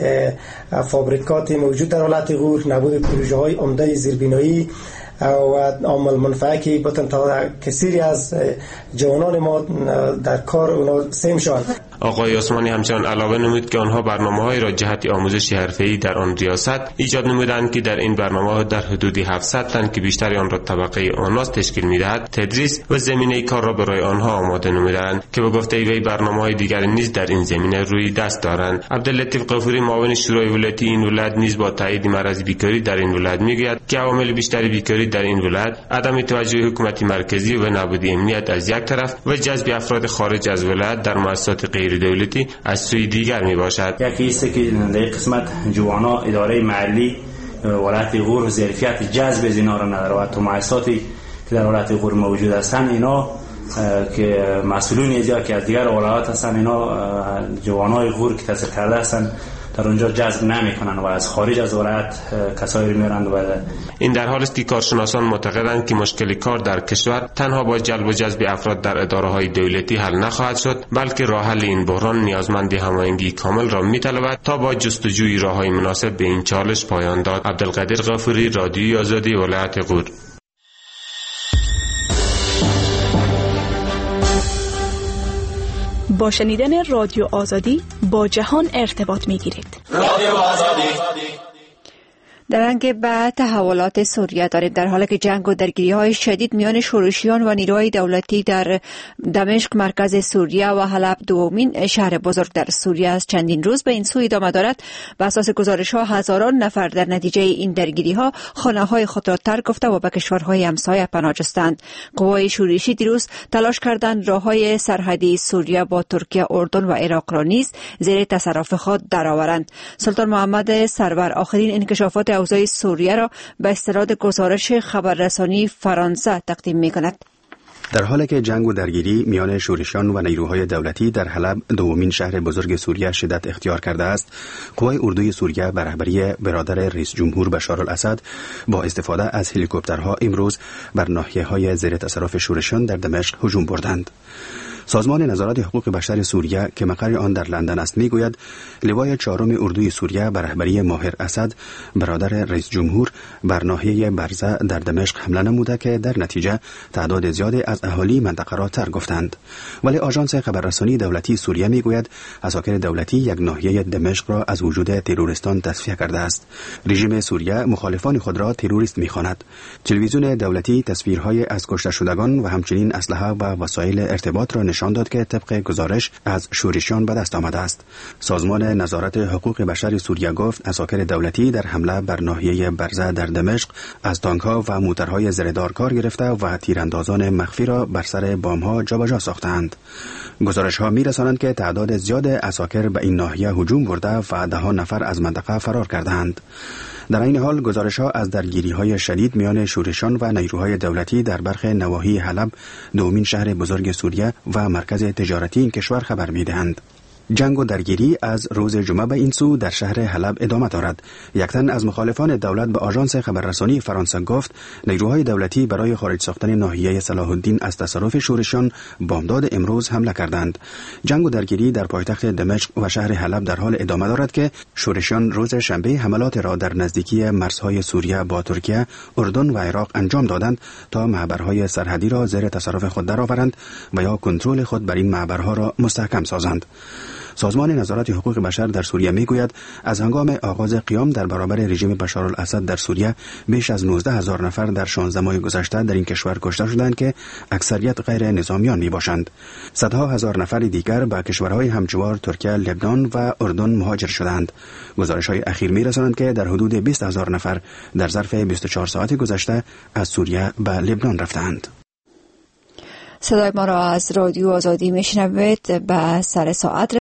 فابریکات موجود در ولایت غور، نبود پروژه های عمده زیربنایی و عامل منفعه که بتن تا کثیری از جوانان ما در کار اونا سیم شوند. آقای عثمانی همچنان علاوه نمود که آنها برنامه‌هایی را جهت آموزش حرفه‌ای در آن ریاست ایجاد نمودند که در این برنامه‌ها در حدود هفتصد تن که بیشتر آن را طبقه آناس تشکیل می‌دهد تدریس و زمینه کار را برای آنها آماده نمودند که به گفته وی برنامه‌های دیگری نیز در این زمینه روی دست دارند. عبداللطیف غفوری معاون شورای ولایتی این ولایت نیز با تایید مرض بیکاری در این ولایت می‌گوید که عوامل بیشتری بیکاری در این ولایت عدم توجه حکومت مرکزی و نبود امنیت از یک طرف و جذب افراد خارج از ولایت در مؤسسات غیر دولتی از سوی دیگر می باشد. یکی است که در قسمت جوانا اداره محلی ولایت غور ظرفیت جذب اینا را نداره و تو مؤسساتی که در ولایت غور موجود هستند اینا که مسئولین اینجا که از دیگر ولایات هستند اینا جوانای غور که تحصیل کرده هستند در اونجا جذب نمی‌کنند و از خارج از ولایت کسایی میارند. و این در حالی است که کارشناسان معتقدند که مشکل کار در کشور تنها با جلب و جذب افراد در اداره‌های دولتی حل نخواهد شد بلکه راه حل این بحران نیازمند هماهنگی کامل را می‌طلبد تا با جستجوی راه‌های مناسب به این چالش پایان داد. عبدالقادر غفوری، رادیوی آزادی، ولایت غور. با شنیدن رادیو آزادی با جهان ارتباط می‌گیرید. رادیو آزادی. در رنگ بعد تحولات سوریه داریم. در حالی که جنگ و درگیری‌های شدید میان شورشیان و نیروهای دولتی در دمشق مرکز سوریه و حلب دومین شهر بزرگ در سوریه است چندین روز به این سو ادامه دارد. بر اساس گزارش‌ها هزاران نفر در نتیجه این درگیری‌ها خانه‌های خود را ترک گفته و به کشورهای همسایه پناه جستند. قوای شورشی دیروز تلاش کردند راه‌های سرحدی سوریه با ترکیه، اردن و عراق را نیز زیر تصرف خود درآورند. سلطان محمد سرور آخرین انکشافات اوضاع سوریه را به استناد گزارش خبررسانی فرانسه تقدیم می‌کند. در حالی که جنگ و درگیری میان شورشیان و نیروهای دولتی در حلب دومین شهر بزرگ سوریه شدت اختیار کرده است، قوای اردوی سوریه به رهبری برادر رئیس جمهور بشار الاسد با استفاده از هلیکوپترها امروز بر ناحیه‌های زیر تصرف شورشیان در دمشق هجوم بردند. سازمان نظارت حقوق بشر سوریه که مقر آن در لندن است میگوید لوای چهارم اردوی سوریه به رهبری ماهر اسد برادر رئیس جمهور بر ناحیه برزه در دمشق حمله نموده که در نتیجه تعداد زیادی از اهالی منطقه را ترک گفتند. ولی آژانس خبررسانی دولتی سوریه میگوید عساکر دولتی یک ناحیه دمشق را از وجود تروریستان تصفیه کرده است. رژیم سوریه مخالفان خود را تروریست می‌خواند. تلویزیون دولتی تصویرهای از کشته شدگان و همچنین اسلحه و وسایل ارتباط را نشان داد که طبق گزارش از شورشیان به دست آمده است. سازمان نظارت حقوق بشر سوریه گفت عساکر دولتی در حمله بر ناحیه برزه در دمشق از تانک‌ها و موترهای زره‌دار کار گرفته و تیراندازان مخفی را بر سر بام‌ها جابجا ساختند. گزارش‌ها می‌رسانند که تعداد زیاد عساکر به این ناحیه هجوم برده و ده نفر از منطقه فرار کردند. در این حال گزارش‌ها از درگیری‌های شدید میان شورشیان و نیروهای دولتی در برخی نواحی حلب، دومین شهر بزرگ سوریه و مرکز تجارتی این کشور خبر می‌دهند. جنگ و درگیری از روز جمعه به این سو در شهر حلب ادامه دارد. یک تن از مخالفان دولت به آژانس خبررسانی فرانسه گفت نیروهای دولتی برای خارج ساختن ناحیه صلاح الدین از تصرف شورشیان بامداد امروز حمله کردند. جنگ و درگیری در پایتخت دمشق و شهر حلب در حال ادامه دارد که شورشیان روز شنبه حملات را در نزدیکی مرزهای سوریه با ترکیه، اردن و عراق انجام دادند تا معبرهای سرحدی را زیر تصرف خود درآورند و یا کنترل خود بر این معبرها را مستحکم سازند. سازمان نظارت حقوق بشر در سوریه میگوید از هنگام آغاز قیام در برابر رژیم بشارالاسد در سوریه بیش از نوزده هزار نفر در شانزده ماه گذشته در این کشور کشته شدند که اکثریت غیر نظامیان میباشند. صدها هزار نفر دیگر به کشورهای همجوار ترکیه، لبنان و اردن مهاجر شدند. گزارش‌های اخیر میرسانند که در حدود بیست هزار نفر در ظرف بیست و چهار ساعت گذشته از سوریه به لبنان رفتند. صدای ما را از رادیو آزادی میشنوید. به سر ساعت